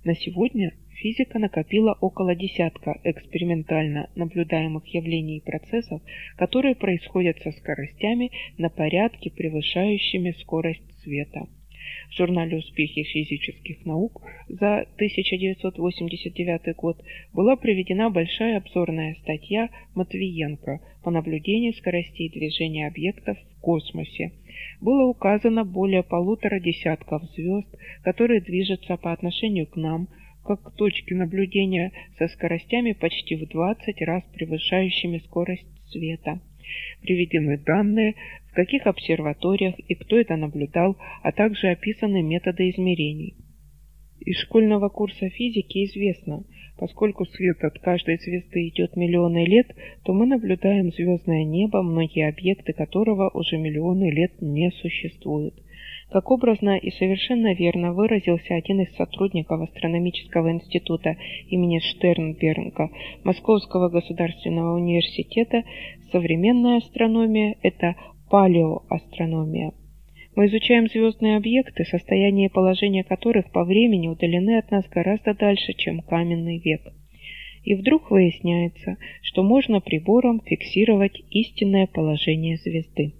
На сегодня физика накопила около десятка экспериментально наблюдаемых явлений и процессов, которые происходят со скоростями на порядке, превышающими скорость света. В журнале «Успехи физических наук» за тысяча девятьсот восемьдесят девятый год была приведена большая обзорная статья Матвиенко по наблюдению скоростей движения объектов в космосе. Было указано более полутора десятков звезд, которые движутся по отношению к нам, как к точке наблюдения со скоростями почти в двадцать раз превышающими скорость света. Приведены данные, в каких обсерваториях и кто это наблюдал, а также описаны методы измерений. Из школьного курса физики известно, поскольку свет от каждой звезды идет миллионы лет, то мы наблюдаем звездное небо, многие объекты которого уже миллионы лет не существуют. Как образно и совершенно верно выразился один из сотрудников Астрономического института имени Штернберга Московского государственного университета, современная астрономия – это палеоастрономия. Мы изучаем звездные объекты, состояние и положение которых по времени удалены от нас гораздо дальше, чем каменный век. И вдруг выясняется, что можно прибором фиксировать истинное положение звезды.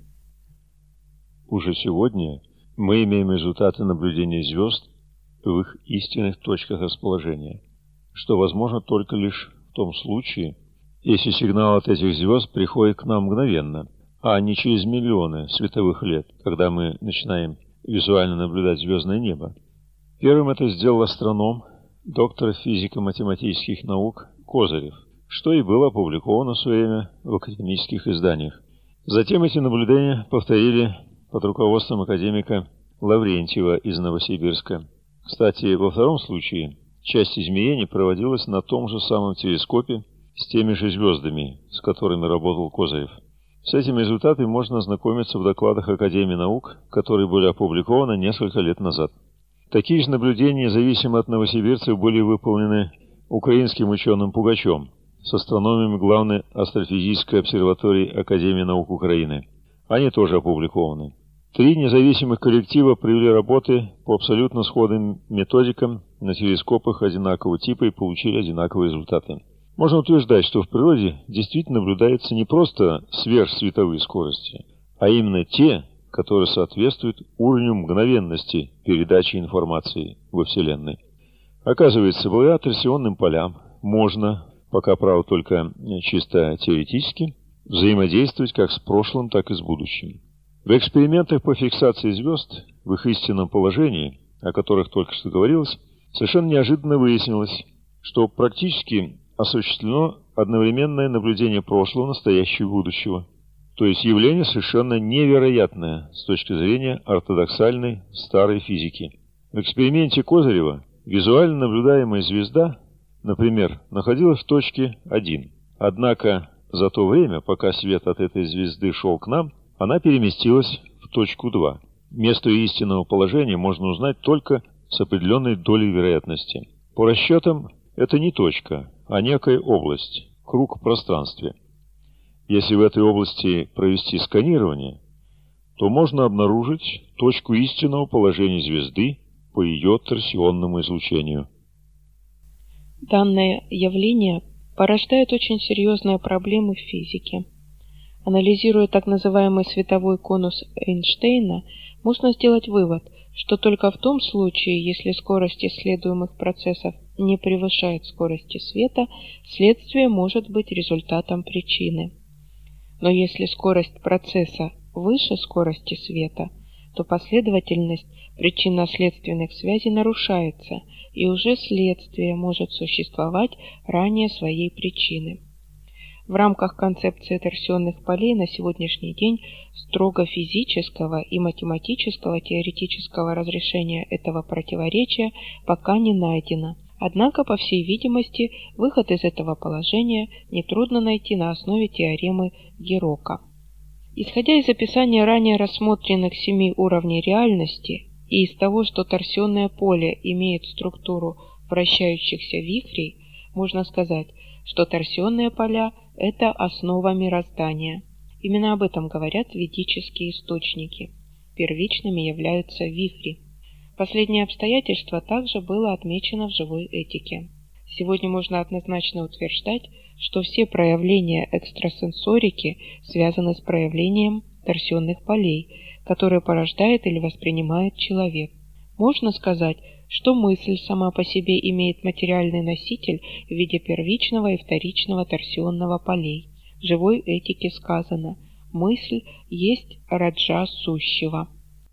Уже сегодня мы имеем результаты наблюдения звезд в их истинных точках расположения, что возможно только лишь в том случае, если сигнал от этих звезд приходит к нам мгновенно, а не через миллионы световых лет, когда мы начинаем визуально наблюдать звездное небо. Первым это сделал астроном, доктор физико-математических наук Козырев, что и было опубликовано в свое время в академических изданиях. Затем эти наблюдения повторили под руководством академика Лаврентьева из Новосибирска. Кстати, во втором случае часть измерений проводилась на том же самом телескопе с теми же звездами, с которыми работал Козырев. С этими результатами можно ознакомиться в докладах Академии наук, которые были опубликованы несколько лет назад. Такие же наблюдения, независимо от новосибирцев, были выполнены украинским ученым Пугачем с астрономами главной астрофизической обсерватории Академии наук Украины. Они тоже опубликованы. Три независимых коллектива провели работы по абсолютно сходным методикам на телескопах одинакового типа и получили одинаковые результаты. Можно утверждать, что в природе действительно наблюдаются не просто сверхсветовые скорости, а именно те, которые соответствуют уровню мгновенности передачи информации во Вселенной. Оказывается, благодаря торсионным полям можно, пока, правда, только чисто теоретически, взаимодействовать как с прошлым, так и с будущим. В экспериментах по фиксации звезд в их истинном положении, о которых только что говорилось, совершенно неожиданно выяснилось, что практически осуществлено одновременное наблюдение прошлого, настоящего и будущего. То есть явление совершенно невероятное с точки зрения ортодоксальной старой физики. В эксперименте Козырева визуально наблюдаемая звезда, например, находилась в точке один. Однако за то время, пока свет от этой звезды шел к нам, она переместилась в точку два. Место ее истинного положения можно узнать только с определенной долей вероятности. По расчетам, это не точка, а некая область, круг в пространстве. Если в этой области провести сканирование, то можно обнаружить точку истинного положения звезды по ее торсионному излучению. Данное явление порождает очень серьезные проблемы в физике. Анализируя так называемый световой конус Эйнштейна, можно сделать вывод, что только в том случае, если скорость исследуемых процессов не превышает скорости света, следствие может быть результатом причины. Но если скорость процесса выше скорости света, то последовательность причинно-следственных связей нарушается, и уже следствие может существовать ранее своей причины. В рамках концепции торсионных полей на сегодняшний день строго физического и математического теоретического разрешения этого противоречия пока не найдено. Однако, по всей видимости, выход из этого положения нетрудно найти на основе теоремы Герока. Исходя из описания ранее рассмотренных семи уровней реальности и из того, что торсионное поле имеет структуру вращающихся вихрей, можно сказать, что торсионные поля – это основа мироздания. Именно об этом говорят ведические источники. Первичными являются вихри. Последнее обстоятельство также было отмечено в живой этике. Сегодня можно однозначно утверждать, что все проявления экстрасенсорики связаны с проявлением торсионных полей, которые порождает или воспринимает человек. Можно сказать, что мысль сама по себе имеет материальный носитель в виде первичного и вторичного торсионного полей. В живой этике сказано: мысль есть раджа сущего.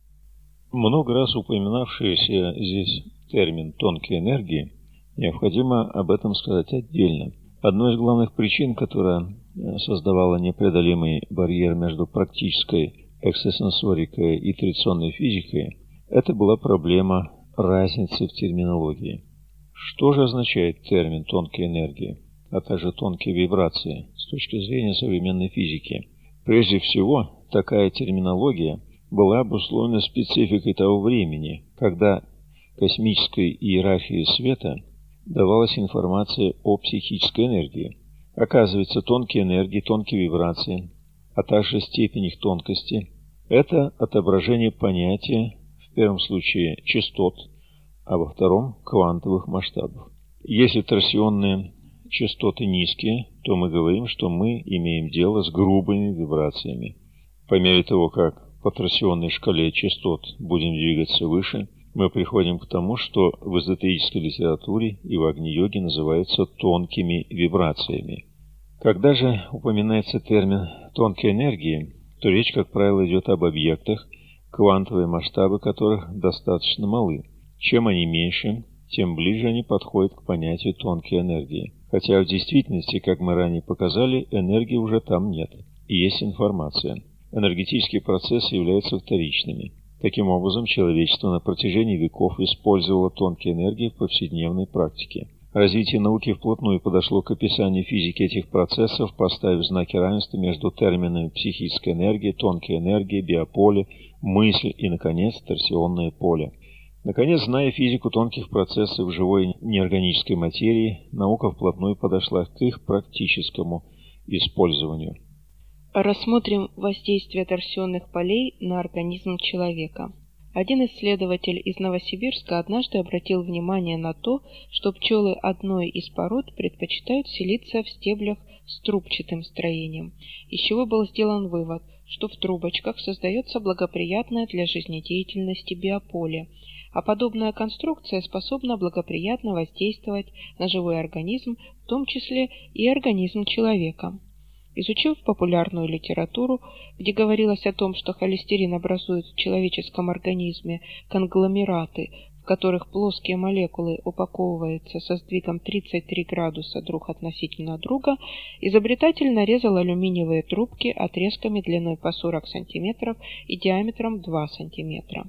Много раз упоминавшийся здесь термин «тонкие энергии» необходимо об этом сказать отдельно. Одной из главных причин, которая создавала непреодолимый барьер между практической экстрасенсорикой и традиционной физикой, это была проблема разницы в терминологии. Что же означает термин «тонкие энергии», а также «тонкие вибрации» с точки зрения современной физики? Прежде всего, такая терминология была обусловлена спецификой того времени, когда космической иерархии света давалась информация о психической энергии. Оказывается, тонкие энергии, тонкие вибрации, а также степень их тонкости – это отображение понятия, в первом случае, частот, а во втором – квантовых масштабов. Если торсионные частоты низкие, то мы говорим, что мы имеем дело с грубыми вибрациями. По мере того, как по торсионной шкале частот будем двигаться выше, мы приходим к тому, что в эзотерической литературе и в Агни-йоге называются тонкими вибрациями. Когда же упоминается термин «тонкие энергии», то речь, как правило, идет об объектах, квантовые масштабы которых достаточно малы. Чем они меньше, тем ближе они подходят к понятию «тонкие энергии». Хотя в действительности, как мы ранее показали, энергии уже там нет, и есть информация. Энергетические процессы являются вторичными. Таким образом, человечество на протяжении веков использовало тонкие энергии в повседневной практике. Развитие науки вплотную подошло к описанию физики этих процессов, поставив знаки равенства между терминами психическая энергия, тонкие энергии, биополе, мысль и, наконец, торсионное поле. Наконец, зная физику тонких процессов живой неорганической материи, наука вплотную подошла к их практическому использованию. Рассмотрим воздействие торсионных полей на организм человека. Один исследователь из Новосибирска однажды обратил внимание на то, что пчелы одной из пород предпочитают селиться в стеблях с трубчатым строением, из чего был сделан вывод, что в трубочках создается благоприятное для жизнедеятельности биополе, а подобная конструкция способна благоприятно воздействовать на живой организм, в том числе и организм человека. Изучив популярную литературу, где говорилось о том, что холестерин образует в человеческом организме конгломераты, в которых плоские молекулы упаковываются со сдвигом тридцать три градуса друг относительно друга, изобретатель нарезал алюминиевые трубки отрезками длиной по сорок сантиметров и диаметром два сантиметра.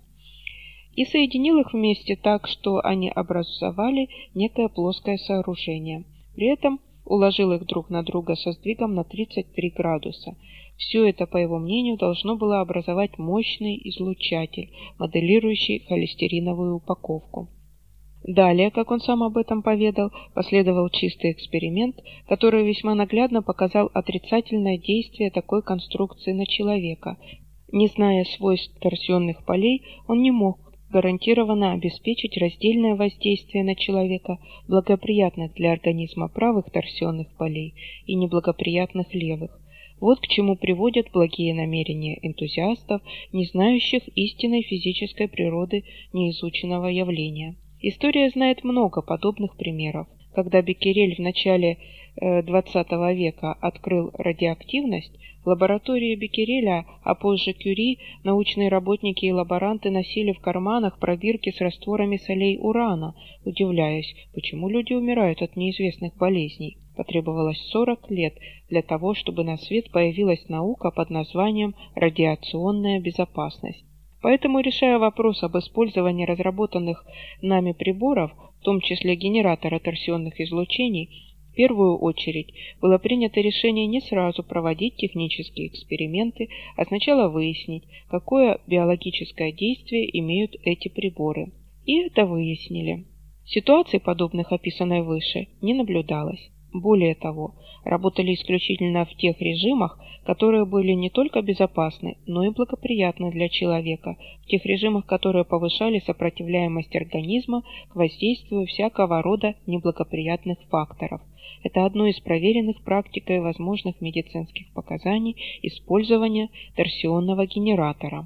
И соединил их вместе так, что они образовали некое плоское сооружение. При этом уложил их друг на друга со сдвигом на тридцать три градуса. Все это, по его мнению, должно было образовать мощный излучатель, моделирующий холестериновую упаковку. Далее, как он сам об этом поведал, последовал чистый эксперимент, который весьма наглядно показал отрицательное действие такой конструкции на человека. Не зная свойств торсионных полей, он не мог гарантированно обеспечить раздельное воздействие на человека благоприятных для организма правых торсионных полей и неблагоприятных левых. Вот к чему приводят благие намерения энтузиастов, не знающих истинной физической природы неизученного явления. История знает много подобных примеров. Когда Беккерель в начале двадцатого века открыл радиоактивность, в лаборатории Беккереля, а позже Кюри, научные работники и лаборанты носили в карманах пробирки с растворами солей урана, удивляясь, почему люди умирают от неизвестных болезней. Потребовалось сорок лет для того, чтобы на свет появилась наука под названием «радиационная безопасность». Поэтому, решая вопрос об использовании разработанных нами приборов, в том числе генератора торсионных излучений, в первую очередь было принято решение не сразу проводить технические эксперименты, а сначала выяснить, какое биологическое действие имеют эти приборы. И это выяснили. Ситуаций, подобных описанной выше, не наблюдалось. Более того, работали исключительно в тех режимах, которые были не только безопасны, но и благоприятны для человека, в тех режимах, которые повышали сопротивляемость организма к воздействию всякого рода неблагоприятных факторов. Это одно из проверенных практикой возможных медицинских показаний использования торсионного генератора.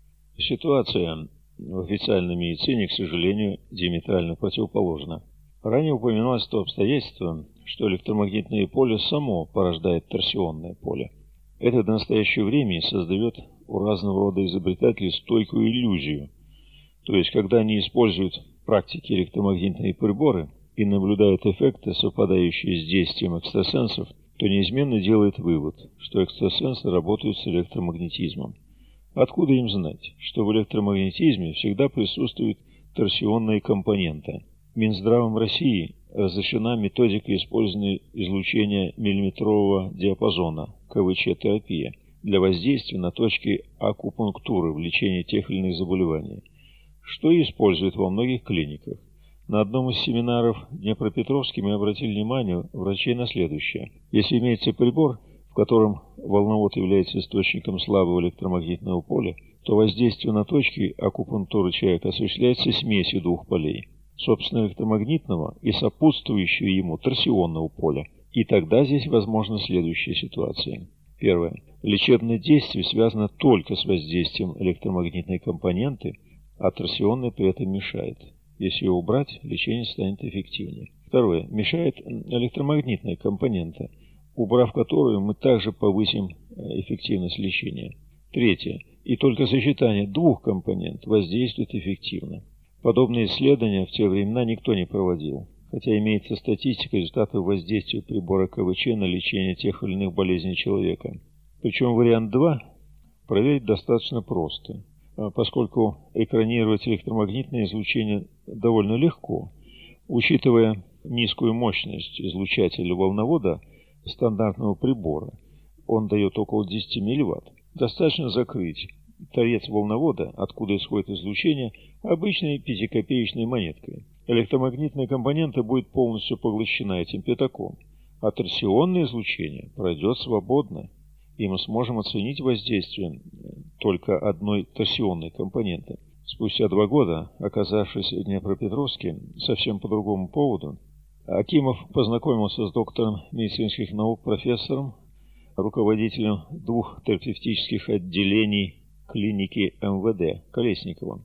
Ситуация в официальной медицине, к сожалению, диаметрально противоположна. Ранее упоминалось то обстоятельство, что электромагнитное поле само порождает торсионное поле. Это в настоящее время создает у разного рода изобретателей стойкую иллюзию. То есть, когда они используют в практике электромагнитные приборы и наблюдают эффекты, совпадающие с действием экстрасенсов, то неизменно делают вывод, что экстрасенсы работают с электромагнетизмом. Откуда им знать, что в электромагнетизме всегда присутствуют торсионные компоненты? Минздравом России разрешена методика использования излучения миллиметрового диапазона, ка вэ че-терапия, для воздействия на точки акупунктуры в лечении тех или иных заболеваний, что и используют во многих клиниках. На одном из семинаров в Днепропетровске мы обратили внимание врачей на следующее. Если имеется прибор, в котором волновод является источником слабого электромагнитного поля, то воздействие на точки акупунктуры человека осуществляется смесью двух полей, собственно электромагнитного и сопутствующего ему торсионного поля. И тогда здесь возможна следующая ситуация. Первое. Лечебное действие связано только с воздействием электромагнитной компоненты, а торсионная при этом мешает. Если ее убрать, лечение станет эффективнее. Второе. Мешает электромагнитная компонента, убрав которую мы также повысим эффективность лечения. Третье. И только сочетание двух компонентов воздействует эффективно. Подобные исследования в те времена никто не проводил, хотя имеется статистика результатов воздействия прибора ка вэ че на лечение тех или иных болезней человека. Причем вариант два проверить достаточно просто, поскольку экранировать электромагнитное излучение довольно легко, учитывая низкую мощность излучателя волновода стандартного прибора, он дает около десяти милливатт. Достаточно закрыть торец волновода, откуда исходит излучение, обычной пятикопеечной монеткой. Электромагнитная компонента будет полностью поглощена этим пятаком, а торсионное излучение пройдет свободно, и мы сможем оценить воздействие только одной торсионной компоненты. Спустя два года, оказавшись в Днепропетровске совсем по другому поводу, Акимов познакомился с доктором медицинских наук, профессором, руководителем двух терапевтических отделений клиники эм вэ дэ Колесниковым.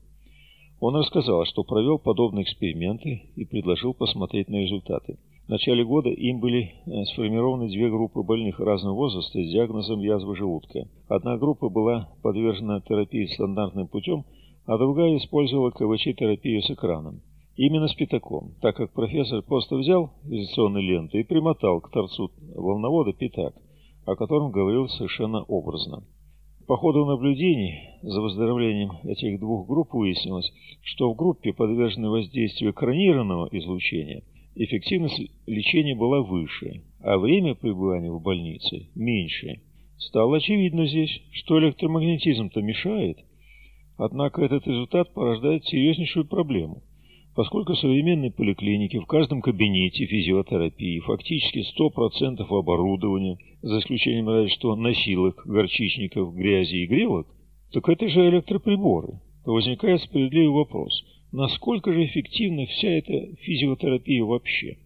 Он рассказал, что провел подобные эксперименты и предложил посмотреть на результаты. В начале года им были сформированы две группы больных разного возраста с диагнозом язвы желудка. Одна группа была подвержена терапии стандартным путем, а другая использовала ка вэ че-терапию с экраном. Именно с пятаком, так как профессор просто взял изоляционную ленту и примотал к торцу волновода пятак, о котором говорил совершенно образно. По ходу наблюдений за выздоровлением этих двух групп выяснилось, что в группе, подверженной воздействию экранированного излучения, эффективность лечения была выше, а время пребывания в больнице меньше. Стало очевидно здесь, что электромагнетизм-то мешает. Однако этот результат порождает серьезнейшую проблему, поскольку в современной поликлинике в каждом кабинете физиотерапии фактически сто процентов оборудования, за исключением разве что носилок, горчичников, грязи и грелок, так это же электроприборы. То возникает справедливый вопрос, насколько же эффективна вся эта физиотерапия вообще?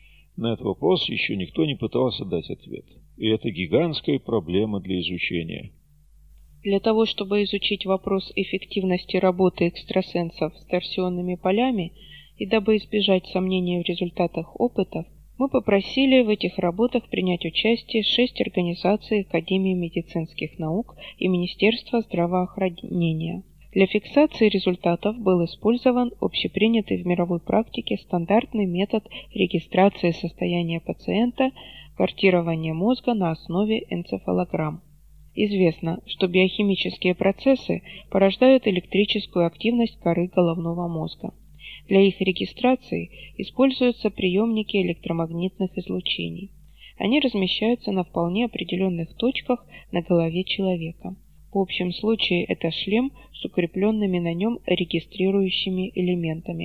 На этот вопрос еще никто не пытался дать ответ. И это гигантская проблема для изучения. Для того, чтобы изучить вопрос эффективности работы экстрасенсов с торсионными полями и дабы избежать сомнений в результатах опытов, мы попросили в этих работах принять участие шесть организаций Академии медицинских наук и Министерства здравоохранения. Для фиксации результатов был использован общепринятый в мировой практике стандартный метод регистрации состояния пациента, картирования мозга на основе энцефалограмм. Известно, что биохимические процессы порождают электрическую активность коры головного мозга. Для их регистрации используются приемники электромагнитных излучений. Они размещаются на вполне определенных точках на голове человека. В общем случае это шлем с укрепленными на нем регистрирующими элементами.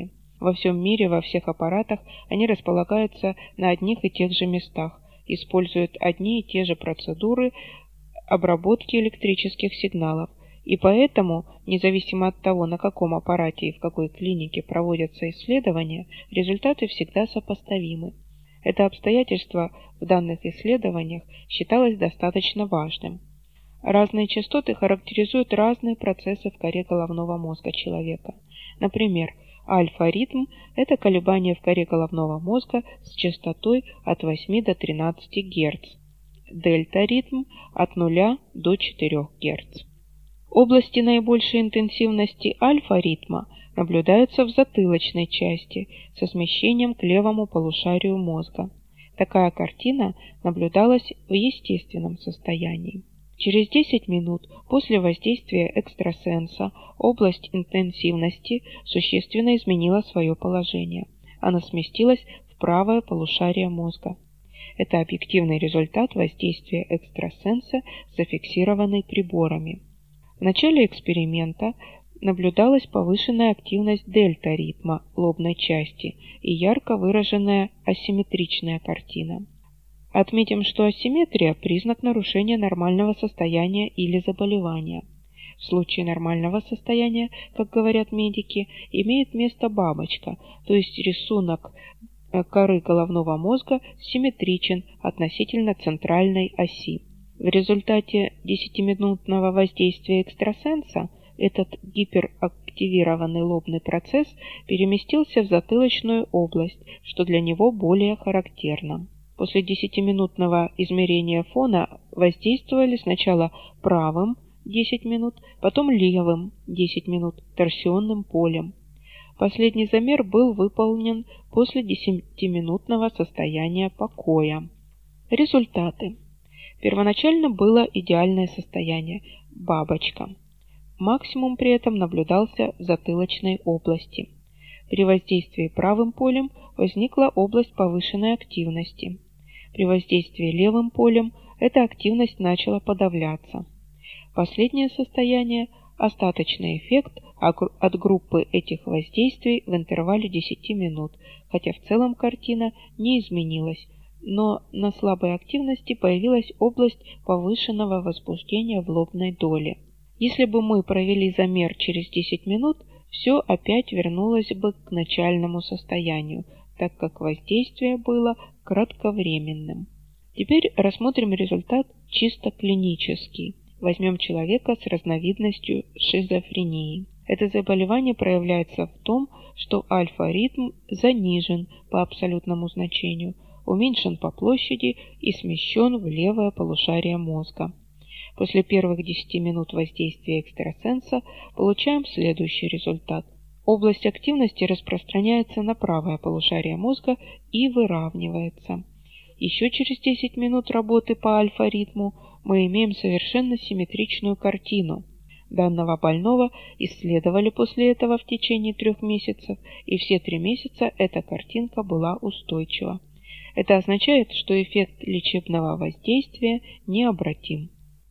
Во всем мире, во всех аппаратах они располагаются на одних и тех же местах, используют одни и те же процедуры обработки электрических сигналов, и поэтому, независимо от того, на каком аппарате и в какой клинике проводятся исследования, результаты всегда сопоставимы. Это обстоятельство в данных исследованиях считалось достаточно важным. Разные частоты характеризуют разные процессы в коре головного мозга человека. Например, альфа-ритм – это колебания в коре головного мозга с частотой от восьми до тринадцати Гц, дельта-ритм – от нуля до четырёх Гц. Области наибольшей интенсивности альфа-ритма наблюдаются в затылочной части со смещением к левому полушарию мозга. Такая картина наблюдалась в естественном состоянии. Через десять минут после воздействия экстрасенса область интенсивности существенно изменила свое положение. Она сместилась в правое полушарие мозга. Это объективный результат воздействия экстрасенса, зафиксированный приборами. В начале эксперимента наблюдалась повышенная активность дельта-ритма лобной части и ярко выраженная асимметричная картина. Отметим, что асимметрия – признак нарушения нормального состояния или заболевания. В случае нормального состояния, как говорят медики, имеет место бабочка, то есть рисунок коры головного мозга симметричен относительно центральной оси. В результате десятиминутного воздействия экстрасенса этот гиперактивированный лобный процесс переместился в затылочную область, что для него более характерно. После десятиминутного измерения фона воздействовали сначала правым десять минут, потом левым десять минут торсионным полем. Последний замер был выполнен после десятиминутного состояния покоя. Результаты. Первоначально было идеальное состояние – бабочка. Максимум при этом наблюдался в затылочной области. При воздействии правым полем возникла область повышенной активности. При воздействии левым полем эта активность начала подавляться. Последнее состояние – остаточный эффект от группы этих воздействий в интервале десяти минут, хотя в целом картина не изменилась, но на слабой активности появилась область повышенного возбуждения в лобной доле. Если бы мы провели замер через десять минут, все опять вернулось бы к начальному состоянию, так как воздействие было кратковременным. Теперь рассмотрим результат чисто клинический. Возьмем человека с разновидностью шизофрении. Это заболевание проявляется в том, что альфа-ритм занижен по абсолютному значению, уменьшен по площади и смещен в левое полушарие мозга. После первых десяти минут воздействия экстрасенса получаем следующий результат. Область активности распространяется на правое полушарие мозга и выравнивается. Еще через десять минут работы по альфа-ритму мы имеем совершенно симметричную картину. Данного больного исследовали после этого в течение трех месяцев, и все три месяца эта картинка была устойчива. Это означает, что эффект лечебного воздействия необратим.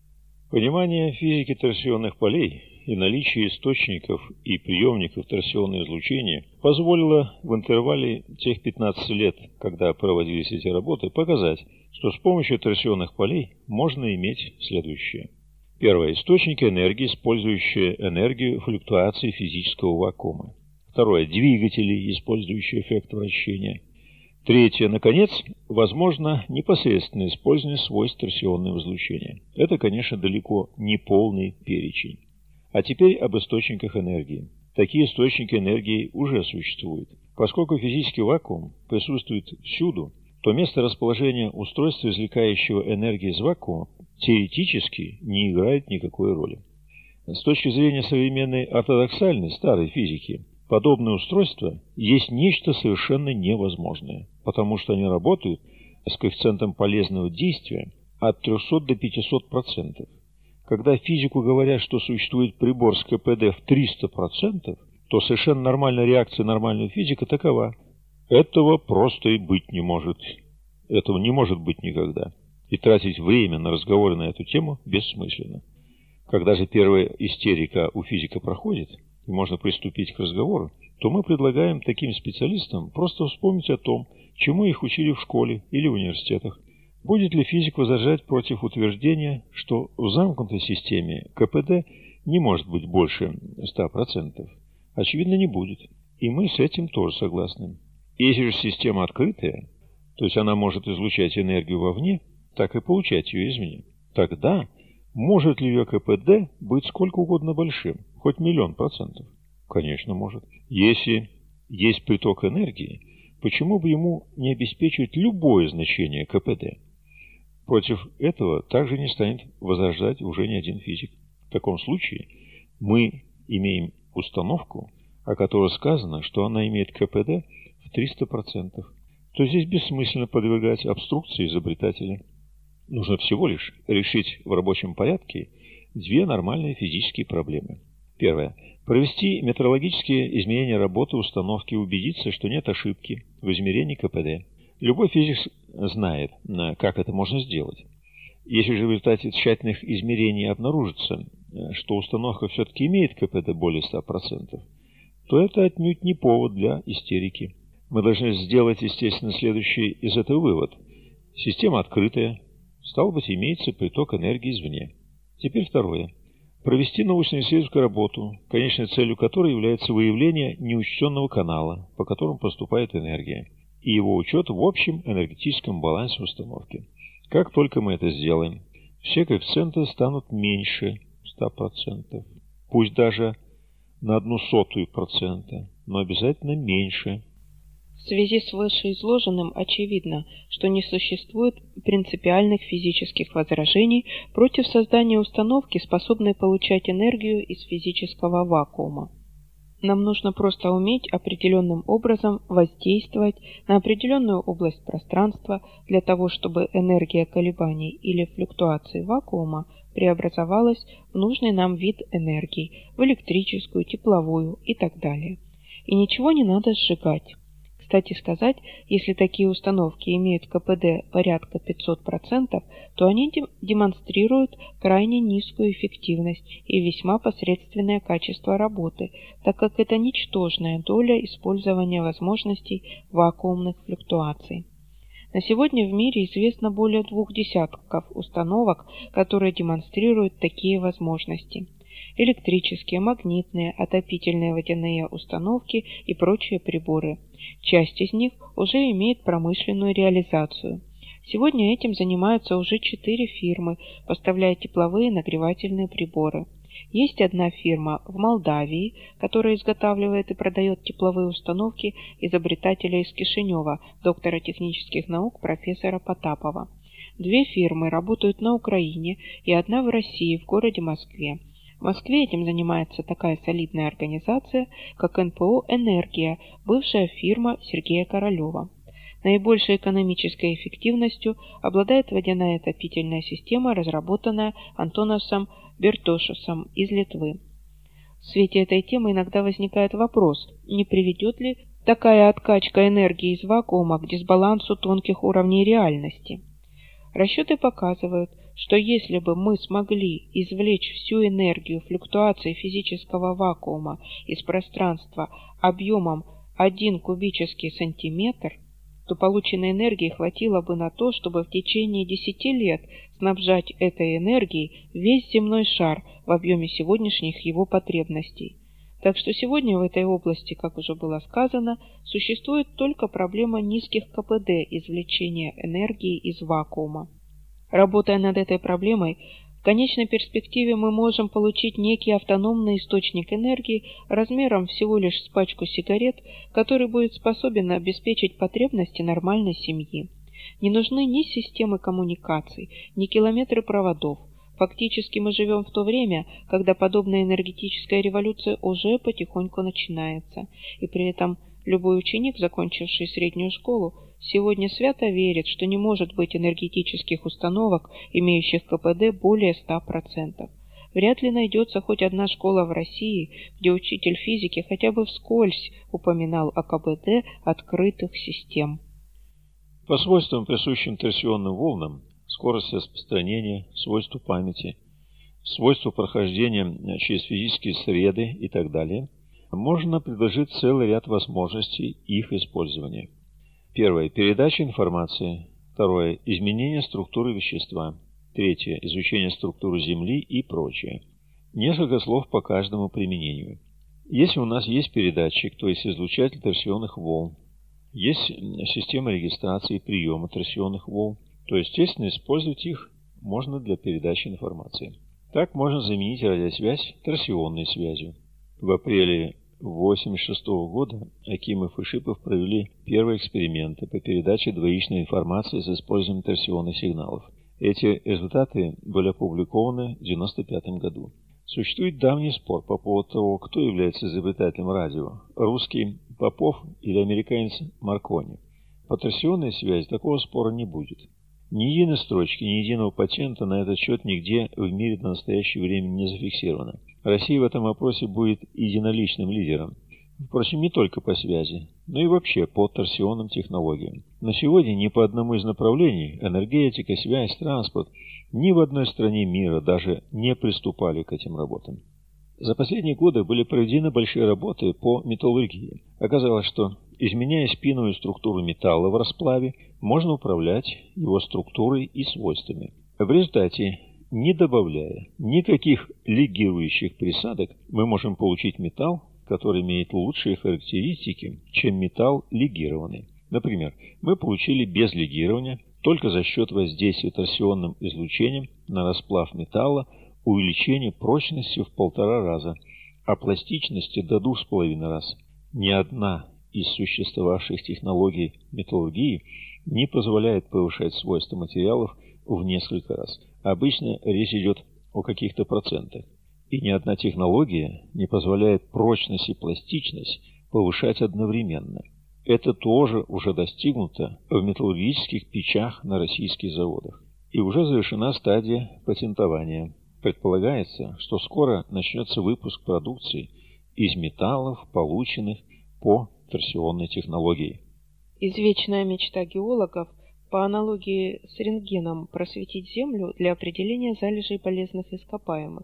Понимание физики торсионных полей и наличие источников и приемников торсионного излучения позволило в интервале тех пятнадцати лет, когда проводились эти работы, показать, что с помощью торсионных полей можно иметь следующее. Первое. Источники энергии, использующие энергию флуктуации физического вакуума. Второе. Двигатели, использующие эффект вращения. Третье. Наконец, возможно непосредственное использование свойств торсионного излучения. Это, конечно, далеко не полный перечень. А теперь об источниках энергии. Такие источники энергии уже существуют. Поскольку физический вакуум присутствует всюду, то место расположения устройства, извлекающего энергию из вакуума, теоретически не играет никакой роли. С точки зрения современной ортодоксальной старой физики, подобные устройства есть нечто совершенно невозможное, потому что они работают с коэффициентом полезного действия от трёхсот до пятисот процентов. Когда физику говорят, что существует прибор с ка пэ дэ в триста процентов, то совершенно нормальная реакция нормального физика такова: этого просто и быть не может. Этого не может быть никогда. И тратить время на разговоры на эту тему бессмысленно. Когда же первая истерика у физика проходит, и можно приступить к разговору, то мы предлагаем таким специалистам просто вспомнить о том, чему их учили в школе или в университетах. Будет ли физик возражать против утверждения, что в замкнутой системе КПД не может быть больше ста процентов? Очевидно, не будет. И мы с этим тоже согласны. Если же система открытая, то есть она может излучать энергию вовне, так и получать ее извне, тогда может ли ее КПД быть сколько угодно большим, хоть миллион процентов? Конечно, может. Если есть приток энергии, почему бы ему не обеспечивать любое значение КПД? Против этого также не станет возражать уже ни один физик. В таком случае мы имеем установку, о которой сказано, что она имеет КПД в триста процентов. То здесь бессмысленно подвергать обструкции изобретателя. Нужно всего лишь решить в рабочем порядке две нормальные физические проблемы. Первое. Провести метрологические измерения работы установки и убедиться, что нет ошибки в измерении КПД. Любой физик знает, как это можно сделать. Если же в результате тщательных измерений обнаружится, что установка все-таки имеет КПД более ста процентов, то это отнюдь не повод для истерики. Мы должны сделать, естественно, следующий из этого вывод. Система открытая, стало быть, имеется приток энергии извне. Теперь второе. Провести научно-исследовательскую работу, конечной целью которой является выявление неучтенного канала, по которому поступает энергия, и его учет в общем энергетическом балансе установки. Как только мы это сделаем, все коэффициенты станут меньше ста процентов. Пусть даже на одну сотую процента, но обязательно меньше. В связи с вышеизложенным очевидно, что не существует принципиальных физических возражений против создания установки, способной получать энергию из физического вакуума. Нам нужно просто уметь определенным образом воздействовать на определенную область пространства для того, чтобы энергия колебаний или флюктуаций вакуума преобразовалась в нужный нам вид энергии, в электрическую, тепловую и так далее. И ничего не надо сжигать. Кстати сказать, если такие установки имеют КПД порядка пятьсот процентов, то они демонстрируют крайне низкую эффективность и весьма посредственное качество работы, так как это ничтожная доля использования возможностей вакуумных флюктуаций. На сегодня в мире известно более двух десятков установок, которые демонстрируют такие возможности. Электрические, магнитные, отопительные водяные установки и прочие приборы. Часть из них уже имеет промышленную реализацию. Сегодня этим занимаются уже четыре фирмы, поставляя тепловые нагревательные приборы. Есть одна фирма в Молдавии, которая изготавливает и продает тепловые установки изобретателя из Кишинева, доктора технических наук профессора Потапова. Две фирмы работают на Украине и одна в России, в городе Москве. В Москве этим занимается такая солидная организация, как эн пэ о «Энергия», бывшая фирма Сергея Королева. Наибольшей экономической эффективностью обладает водяная отопительная система, разработанная Антонасом Бертошесом из Литвы. В свете этой темы иногда возникает вопрос, не приведет ли такая откачка энергии из вакуума к дисбалансу тонких уровней реальности. Расчеты показывают, что если бы мы смогли извлечь всю энергию флюктуации физического вакуума из пространства объемом один кубический сантиметр, то полученной энергии хватило бы на то, чтобы в течение десяти лет снабжать этой энергией весь земной шар в объеме сегодняшних его потребностей. Так что сегодня в этой области, как уже было сказано, существует только проблема низких КПД извлечения энергии из вакуума. Работая над этой проблемой, в конечной перспективе мы можем получить некий автономный источник энергии размером всего лишь с пачку сигарет, который будет способен обеспечить потребности нормальной семьи. Не нужны ни системы коммуникаций, ни километры проводов. Фактически мы живем в то время, когда подобная энергетическая революция уже потихоньку начинается, и при этом любой ученик, закончивший среднюю школу, сегодня свято верит, что не может быть энергетических установок, имеющих КПД более ста процентов. Вряд ли найдется хоть одна школа в России, где учитель физики хотя бы вскользь упоминал о КПД открытых систем. По свойствам, присущим торсионным волнам, скорость распространения, свойства памяти, свойства прохождения через физические среды и так далее, можно предложить целый ряд возможностей их использования. Первое. Передача информации. Второе. Изменение структуры вещества. Третье. Изучение структуры Земли и прочее. Несколько слов по каждому применению. Если у нас есть передатчик, то есть излучатель торсионных волн, есть система регистрации и приема торсионных волн, то, естественно, использовать их можно для передачи информации. Так можно заменить радиосвязь торсионной связью. В апреле тысяча девятьсот восемьдесят шестого года Акимов и Шипов провели первые эксперименты по передаче двоичной информации с использованием торсионных сигналов. Эти результаты были опубликованы в девяносто пятом году. Существует давний спор по поводу того, кто является изобретателем радио – русский Попов или американец Маркони. По торсионной связи такого спора не будет. Ни единой строчки, ни единого патента на этот счет нигде в мире до настоящего времени не зафиксировано. Россия в этом вопросе будет единоличным лидером. Впрочем, не только по связи, но и вообще по торсионным технологиям. Но сегодня ни по одному из направлений – энергетика, связь, транспорт – ни в одной стране мира даже не приступали к этим работам. За последние годы были проведены большие работы по металлургии. Оказалось, что, изменяя спиновую структуру металла в расплаве, можно управлять его структурой и свойствами. В результате, не добавляя никаких легирующих присадок, мы можем получить металл, который имеет лучшие характеристики, чем металл легированный. Например, мы получили без легирования, только за счет воздействия торсионным излучением на расплав металла, увеличение прочности в полтора раза, а пластичности до двух с половиной раз. Ни одна из существовавших технологий металлургии не позволяет повышать свойства материалов в несколько раз. Обычно речь идет о каких-то процентах. И ни одна технология не позволяет прочность и пластичность повышать одновременно. Это тоже уже достигнуто в металлургических печах на российских заводах. И уже завершена стадия патентования. Предполагается, что скоро начнется выпуск продукции из металлов, полученных по торсионной технологии. Извечная мечта геологов по аналогии с рентгеном просветить Землю для определения залежей полезных ископаемых.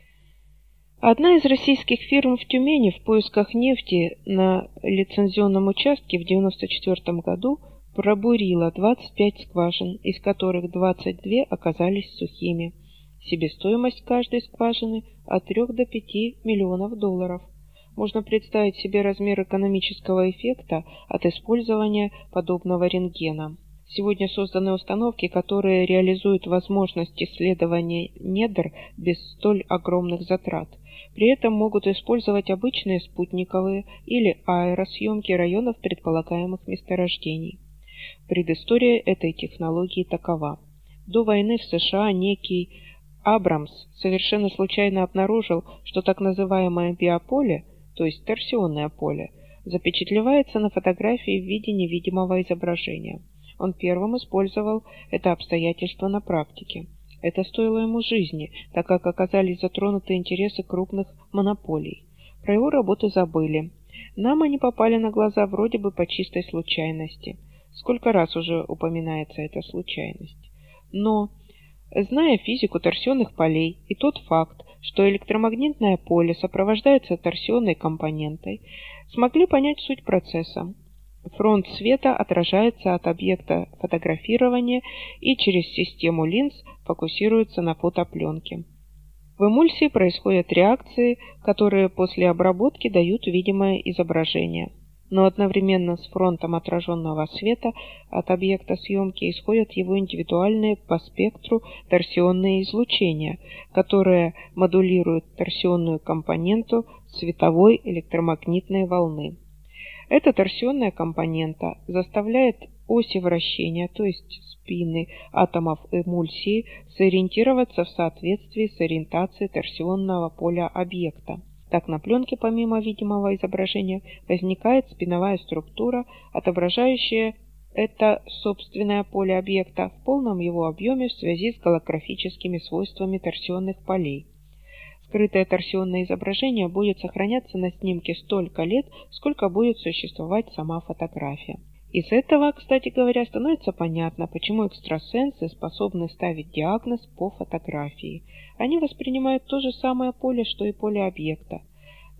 Одна из российских фирм в Тюмени в поисках нефти на лицензионном участке в девяносто четвёртом году пробурила двадцать пять скважин, из которых двадцать две оказались сухими. Себестоимость каждой скважины от трёх до пяти миллионов долларов. Можно представить себе размер экономического эффекта от использования подобного рентгена. Сегодня созданы установки, которые реализуют возможность исследования недр без столь огромных затрат. При этом могут использовать обычные спутниковые или аэросъемки районов предполагаемых месторождений. Предыстория этой технологии такова. До войны в США некий Абрамс совершенно случайно обнаружил, что так называемое биополе, то есть торсионное поле, запечатлевается на фотографии в виде невидимого изображения. Он первым использовал это обстоятельство на практике. Это стоило ему жизни, так как оказались затронуты интересы крупных монополий. Про его работы забыли. Нам они попали на глаза вроде бы по чистой случайности. Сколько раз уже упоминается эта случайность. Но, зная физику торсионных полей и тот факт, что электромагнитное поле сопровождается торсионной компонентой, смогли понять суть процесса. Фронт света отражается от объекта фотографирования и через систему линз фокусируется на фотопленке. В эмульсии происходят реакции, которые после обработки дают видимое изображение. Но одновременно с фронтом отраженного света от объекта съемки исходят его индивидуальные по спектру торсионные излучения, которые модулируют торсионную компоненту световой электромагнитной волны. Эта торсионная компонента заставляет оси вращения, то есть спины атомов эмульсии, сориентироваться в соответствии с ориентацией торсионного поля объекта. Так на пленке помимо видимого изображения возникает спиновая структура, отображающая это собственное поле объекта в полном его объеме в связи с голографическими свойствами торсионных полей. Скрытое торсионное изображение будет сохраняться на снимке столько лет, сколько будет существовать сама фотография. Из этого, кстати говоря, становится понятно, почему экстрасенсы способны ставить диагноз по фотографии. Они воспринимают то же самое поле, что и поле объекта.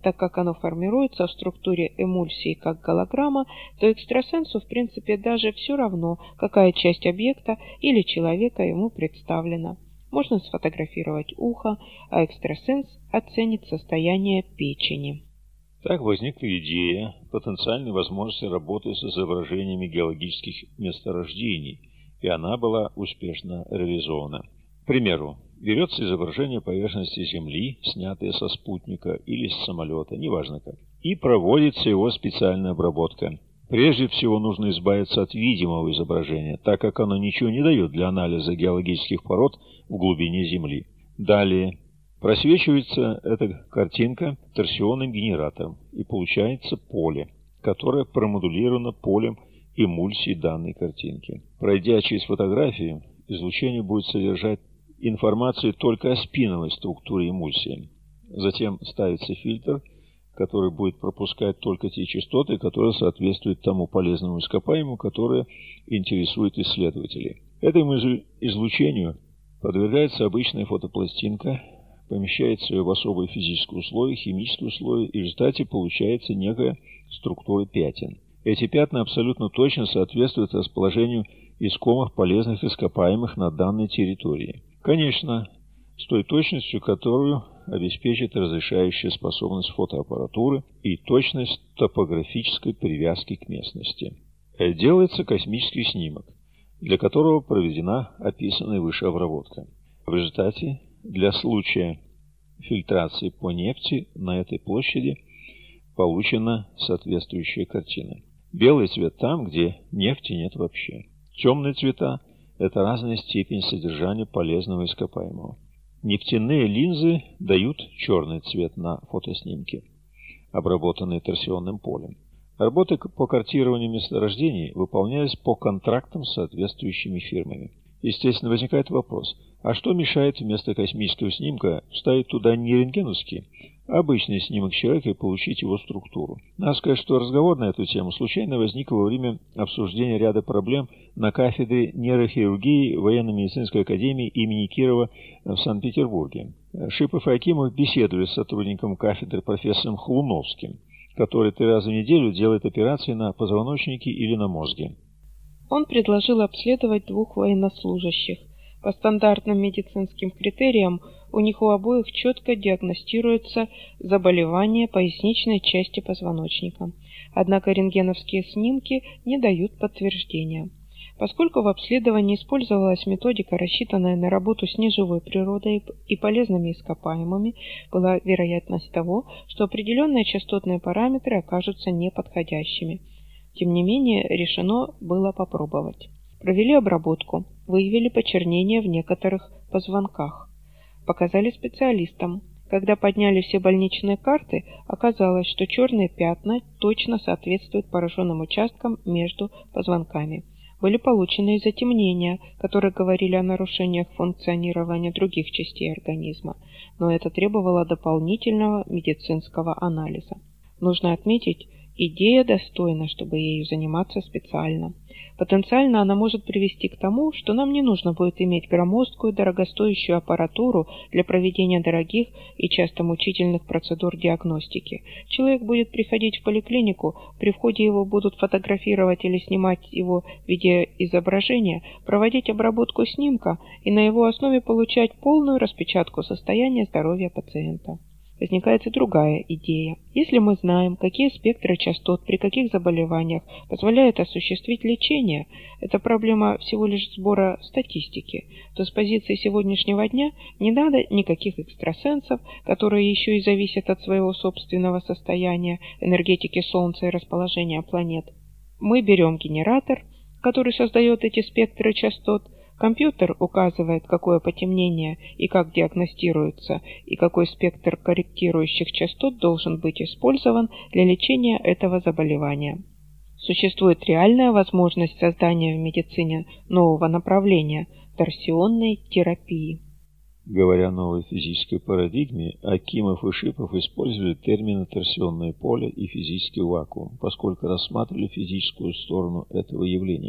так как оно формируется в структуре эмульсии как голограмма, то экстрасенсу в принципе даже все равно, какая часть объекта или человека ему представлена. Можно сфотографировать ухо, а экстрасенс оценит состояние печени. Так возникла идея потенциальной возможности работы с изображениями геологических месторождений, и она была успешно реализована. К примеру, берется изображение поверхности Земли, снятое со спутника или с самолета, неважно как, и проводится его специальная обработка. Прежде всего нужно избавиться от видимого изображения, так как оно ничего не дает для анализа геологических пород в глубине Земли. Далее просвечивается эта картинка торсионным генератором, и получается поле, которое промодулировано полем эмульсии данной картинки. Пройдя через фотографию, излучение будет содержать информацию только о спиновой структуре эмульсии. Затем ставится фильтр, который будет пропускать только те частоты, которые соответствуют тому полезному ископаемому, которое интересует исследователей. Этому излучению подвергается обычная фотопластинка, помещается ее в особые физические условия, химические условия, и в результате получается некая структура пятен. Эти пятна абсолютно точно соответствуют расположению искомых полезных ископаемых на данной территории. Конечно, с той точностью, которую обеспечит разрешающая способность фотоаппаратуры и точность топографической привязки к местности. Делается космический снимок, для которого проведена описанная выше обработка. В результате, для случая фильтрации по нефти на этой площади получена соответствующая картина. Белый цвет там, где нефти нет вообще. Темные цвета – это разная степень содержания полезного ископаемого. Нефтяные линзы дают черный цвет на фотоснимке, обработанные торсионным полем. Работы по картированию месторождений выполнялись по контрактам с соответствующими фирмами. Естественно, возникает вопрос, а что мешает вместо космического снимка вставить туда не рентгеновский, а обычный снимок человека и получить его структуру? Надо сказать, что разговор на эту тему случайно возник во время обсуждения ряда проблем на кафедре нейрохирургии Военно-медицинской академии имени Кирова в Санкт-Петербурге. Шипов и Акимов беседовали с сотрудником кафедры профессором Хлуновским, который три раза в неделю делает операции на позвоночнике или на мозге. Он предложил обследовать двух военнослужащих. По стандартным медицинским критериям у них у обоих четко диагностируется заболевание поясничной части позвоночника. Однако рентгеновские снимки не дают подтверждения. Поскольку в обследовании использовалась методика, рассчитанная на работу с неживой природой и полезными ископаемыми, была вероятность того, что определенные частотные параметры окажутся неподходящими. Тем не менее, решено было попробовать. Провели обработку, выявили почернение в некоторых позвонках. Показали специалистам. Когда подняли все больничные карты, оказалось, что черные пятна точно соответствуют пораженным участкам между позвонками. Были получены и затемнения, которые говорили о нарушениях функционирования других частей организма, но это требовало дополнительного медицинского анализа. Нужно отметить, идея достойна, чтобы ею заниматься специально. Потенциально она может привести к тому, что нам не нужно будет иметь громоздкую, дорогостоящую аппаратуру для проведения дорогих и часто мучительных процедур диагностики. Человек будет приходить в поликлинику, при входе его будут фотографировать или снимать его видеоизображение, проводить обработку снимка и на его основе получать полную распечатку состояния здоровья пациента. Возникает и другая идея. Если мы знаем, какие спектры частот при каких заболеваниях позволяют осуществить лечение, это проблема всего лишь сбора статистики, то с позиции сегодняшнего дня не надо никаких экстрасенсов, которые еще и зависят от своего собственного состояния, энергетики Солнца и расположения планет. Мы берем генератор, который создает эти спектры частот. Компьютер указывает, какое потемнение и как диагностируется, и какой спектр корректирующих частот должен быть использован для лечения этого заболевания. Существует реальная возможность создания в медицине нового направления – торсионной терапии. Говоря о новой физической парадигме, Акимов и Шипов использовали термины «торсионное поле» и «физический вакуум», поскольку рассматривали физическую сторону этого явления.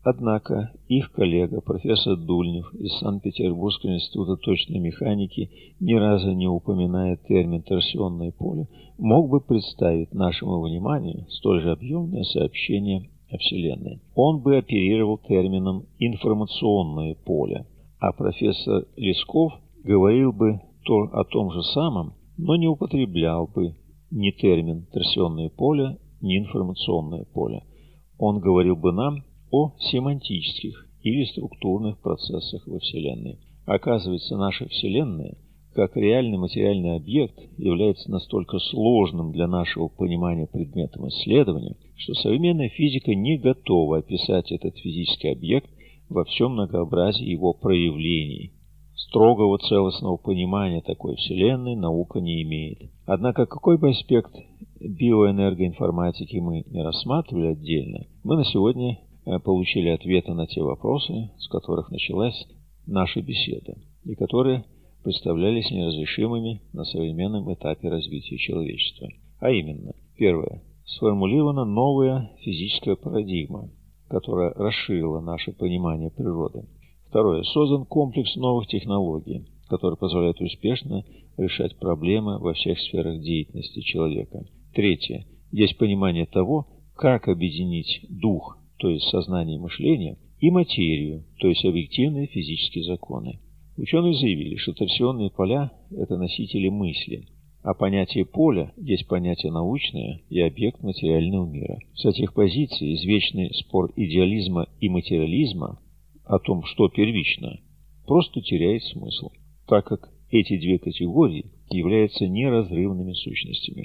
Однако их коллега, профессор Дульнев из Санкт-Петербургского института точной механики, ни разу не упоминает термин «торсионное поле», мог бы представить нашему вниманию столь же объемное сообщение о Вселенной. Он бы оперировал термином «информационное поле», а профессор Лесков говорил бы то о том же самом, но не употреблял бы ни термин «торсионное поле», ни «информационное поле». Он говорил бы нам о семантических или структурных процессах во Вселенной. Оказывается, наша Вселенная, как реальный материальный объект, является настолько сложным для нашего понимания предметом исследования, что современная физика не готова описать этот физический объект во всем многообразии его проявлений. Строгого целостного понимания такой Вселенной наука не имеет. Однако, какой бы аспект биоэнергоинформатики мы не рассматривали отдельно, мы на сегодня получили ответы на те вопросы, с которых началась наша беседа, и которые представлялись неразрешимыми на современном этапе развития человечества. А именно, первое. Сформулирована новая физическая парадигма, которая расширила наше понимание природы. Второе. Создан комплекс новых технологий, которые позволяют успешно решать проблемы во всех сферах деятельности человека. Третье. Есть понимание того, как объединить дух, то есть сознание и мышление, и материю, то есть объективные физические законы. Ученые заявили, что торсионные поля – это носители мысли, а понятие поля есть понятие научное и объект материального мира. С этих позиций извечный спор идеализма и материализма о том, что первично, просто теряет смысл, так как эти две категории являются неразрывными сущностями.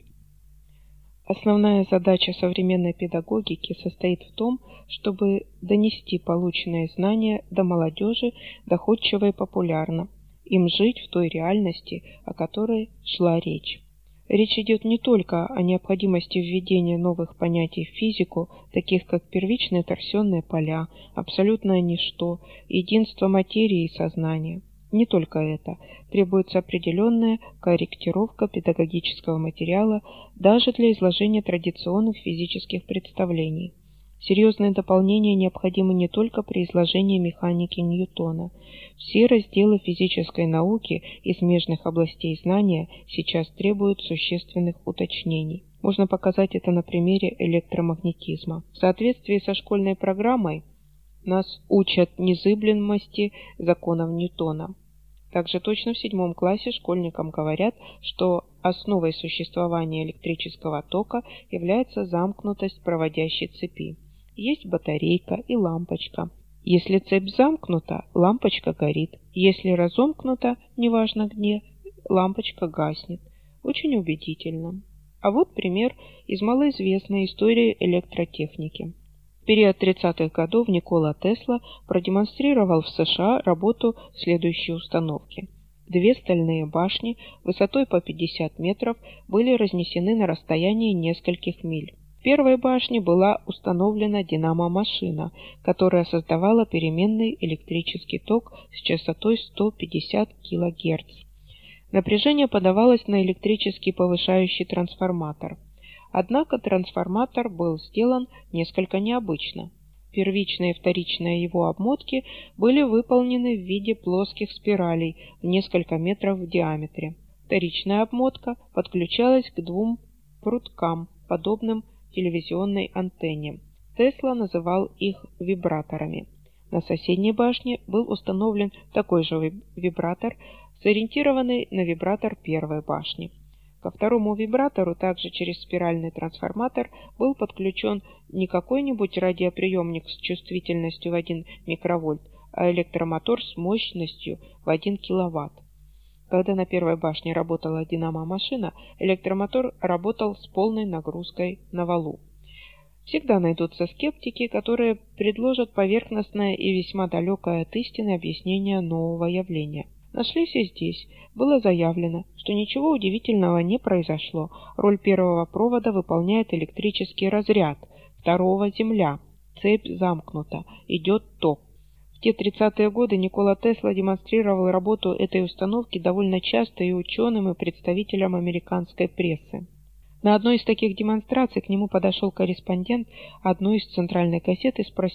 Основная задача современной педагогики состоит в том, чтобы донести полученные знания до молодежи доходчиво и популярно, им жить в той реальности, о которой шла речь. Речь идет не только о необходимости введения новых понятий в физику, таких как первичные торсионные поля, абсолютное ничто, единство материи и сознания. Не только это. Требуется определенная корректировка педагогического материала даже для изложения традиционных физических представлений. Серьезные дополнения необходимы не только при изложении механики Ньютона. Все разделы физической науки и смежных областей знания сейчас требуют существенных уточнений. Можно показать это на примере электромагнетизма. В соответствии со школьной программой нас учат незыблемости законов Ньютона. Также точно в седьмом классе школьникам говорят, что основой существования электрического тока является замкнутость проводящей цепи. Есть батарейка и лампочка. Если цепь замкнута, лампочка горит. Если разомкнута, неважно где, лампочка гаснет. Очень убедительно. А вот пример из малоизвестной истории электротехники. В период тридцатых годов Никола Тесла продемонстрировал в США работу следующей установки. Две стальные башни высотой по пятьдесят метров были разнесены на расстоянии нескольких миль. В первой башне была установлена динамо-машина, которая создавала переменный электрический ток с частотой сто пятьдесят килогерц. Напряжение подавалось на электрический повышающий трансформатор. Однако трансформатор был сделан несколько необычно. Первичная и вторичная его обмотки были выполнены в виде плоских спиралей в несколько метров в диаметре. Вторичная обмотка подключалась к двум пруткам, подобным телевизионной антенне. Тесла называл их вибраторами. На соседней башне был установлен такой же вибратор, сориентированный на вибратор первой башни. Ко второму вибратору также через спиральный трансформатор был подключен не какой-нибудь радиоприемник с чувствительностью в один микровольт, а электромотор с мощностью в один киловатт. Когда на первой башне работала динамо-машина, электромотор работал с полной нагрузкой на валу. Всегда найдутся скептики, которые предложат поверхностное и весьма далекое от истины объяснение нового явления. Нашлись и здесь. Было заявлено, что ничего удивительного не произошло. Роль первого провода выполняет электрический разряд, второго – земля. Цепь замкнута, идет ток. В те тридцатые годы Никола Тесла демонстрировал работу этой установки довольно часто и ученым, и представителям американской прессы. На одной из таких демонстраций к нему подошел корреспондент одной из центральных газет и спросил: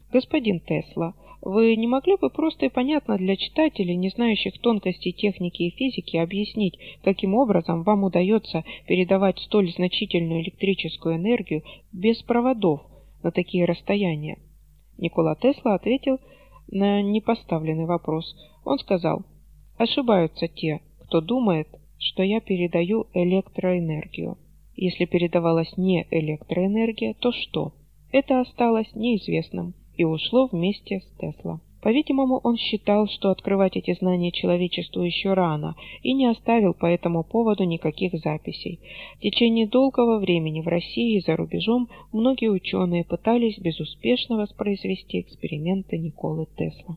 Господин Тесла, вы не могли бы просто и понятно для читателей, не знающих тонкостей техники и физики, объяснить, каким образом вам удается передавать столь значительную электрическую энергию без проводов на такие расстояния? Никола Тесла ответил на непоставленный вопрос. Он сказал: «Ошибаются те, кто думает, что я передаю электроэнергию. Если передавалась не электроэнергия, то что? Это осталось неизвестным и ушло вместе с Тесла». По-видимому, он считал, что открывать эти знания человечеству еще рано, и не оставил по этому поводу никаких записей. В течение долгого времени в России и за рубежом многие ученые пытались безуспешно воспроизвести эксперименты Николы Тесла.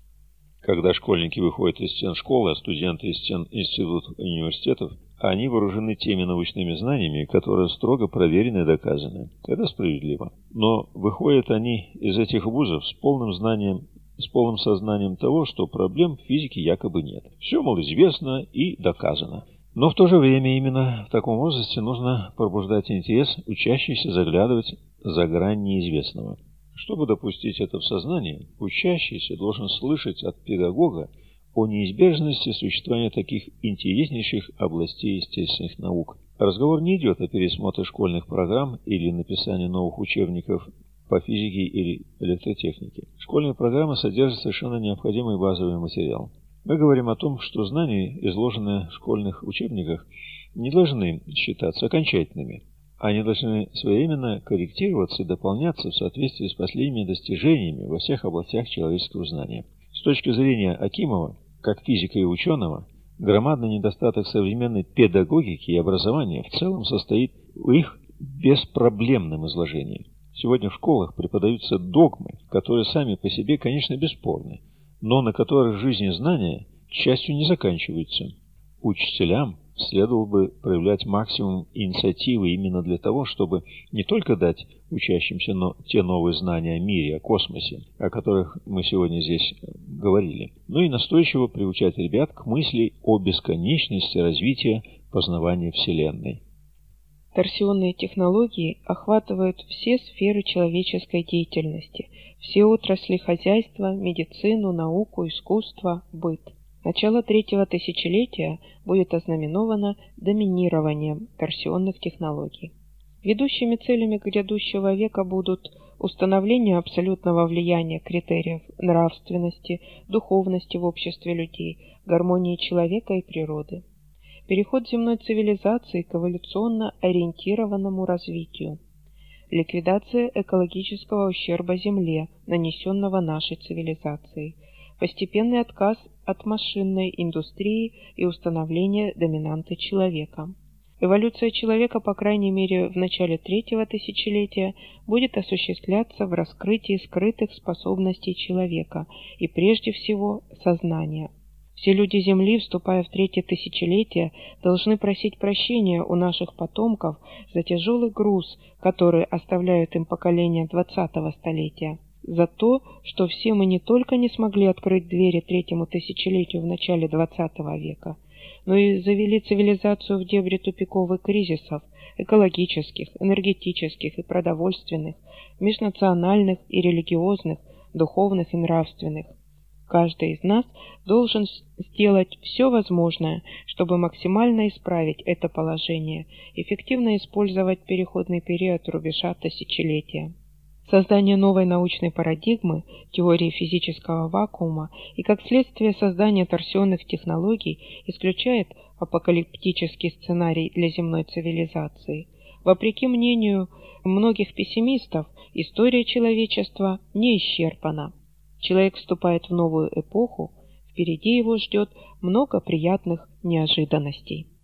Когда школьники выходят из стен школы, а студенты из стен институтов и университетов, они вооружены теми научными знаниями, которые строго проверены и доказаны. Это справедливо. Но выходят они из этих вузов с полным знанием, с полным сознанием того, что проблем в физике якобы нет. Все, мол, известно и доказано. Но в то же время именно в таком возрасте нужно пробуждать интерес учащихся заглядывать за грань неизвестного. Чтобы допустить это в сознание, учащийся должен слышать от педагога о неизбежности существования таких интереснейших областей естественных наук. Разговор не идет о пересмотре школьных программ или написании новых учебников по физике или электротехнике. Школьные программы содержат совершенно необходимый базовый материал. Мы говорим о том, что знания, изложенные в школьных учебниках, не должны считаться окончательными. Они должны своевременно корректироваться и дополняться в соответствии с последними достижениями во всех областях человеческого знания. С точки зрения Акимова, как физика и ученого, громадный недостаток современной педагогики и образования в целом состоит в их беспроблемном изложении. Сегодня в школах преподаются догмы, которые сами по себе, конечно, бесспорны, но на которых жизнь и знания, к счастью, не заканчиваются. Учителям следовало бы проявлять максимум инициативы именно для того, чтобы не только дать учащимся но те новые знания о мире, о космосе, о которых мы сегодня здесь говорили, но и настойчиво приучать ребят к мысли о бесконечности развития познавания Вселенной. Торсионные технологии охватывают все сферы человеческой деятельности, все отрасли хозяйства, медицину, науку, искусство, быт. Начало третьего тысячелетия будет ознаменовано доминированием торсионных технологий. Ведущими целями грядущего века будут установление абсолютного влияния критериев нравственности, духовности в обществе людей, гармонии человека и природы, переход земной цивилизации к эволюционно ориентированному развитию, ликвидация экологического ущерба Земле, нанесенного нашей цивилизацией, постепенный отказ от машинной индустрии и установление доминанты человека. Эволюция человека, по крайней мере в начале третьего тысячелетия, будет осуществляться в раскрытии скрытых способностей человека и прежде всего сознания. Все люди Земли, вступая в третье тысячелетие, должны просить прощения у наших потомков за тяжелый груз, который оставляют им поколения двадцатого столетия. За то, что все мы не только не смогли открыть двери третьему тысячелетию в начале двадцатого века, но и завели цивилизацию в дебри тупиковых кризисов, экологических, энергетических и продовольственных, межнациональных и религиозных, духовных и нравственных. Каждый из нас должен сделать все возможное, чтобы максимально исправить это положение, эффективно использовать переходный период рубежа тысячелетия. Создание новой научной парадигмы, теории физического вакуума и, как следствие, создание торсионных технологий исключает апокалиптический сценарий для земной цивилизации. Вопреки мнению многих пессимистов, история человечества не исчерпана. Человек вступает в новую эпоху, впереди его ждет много приятных неожиданностей.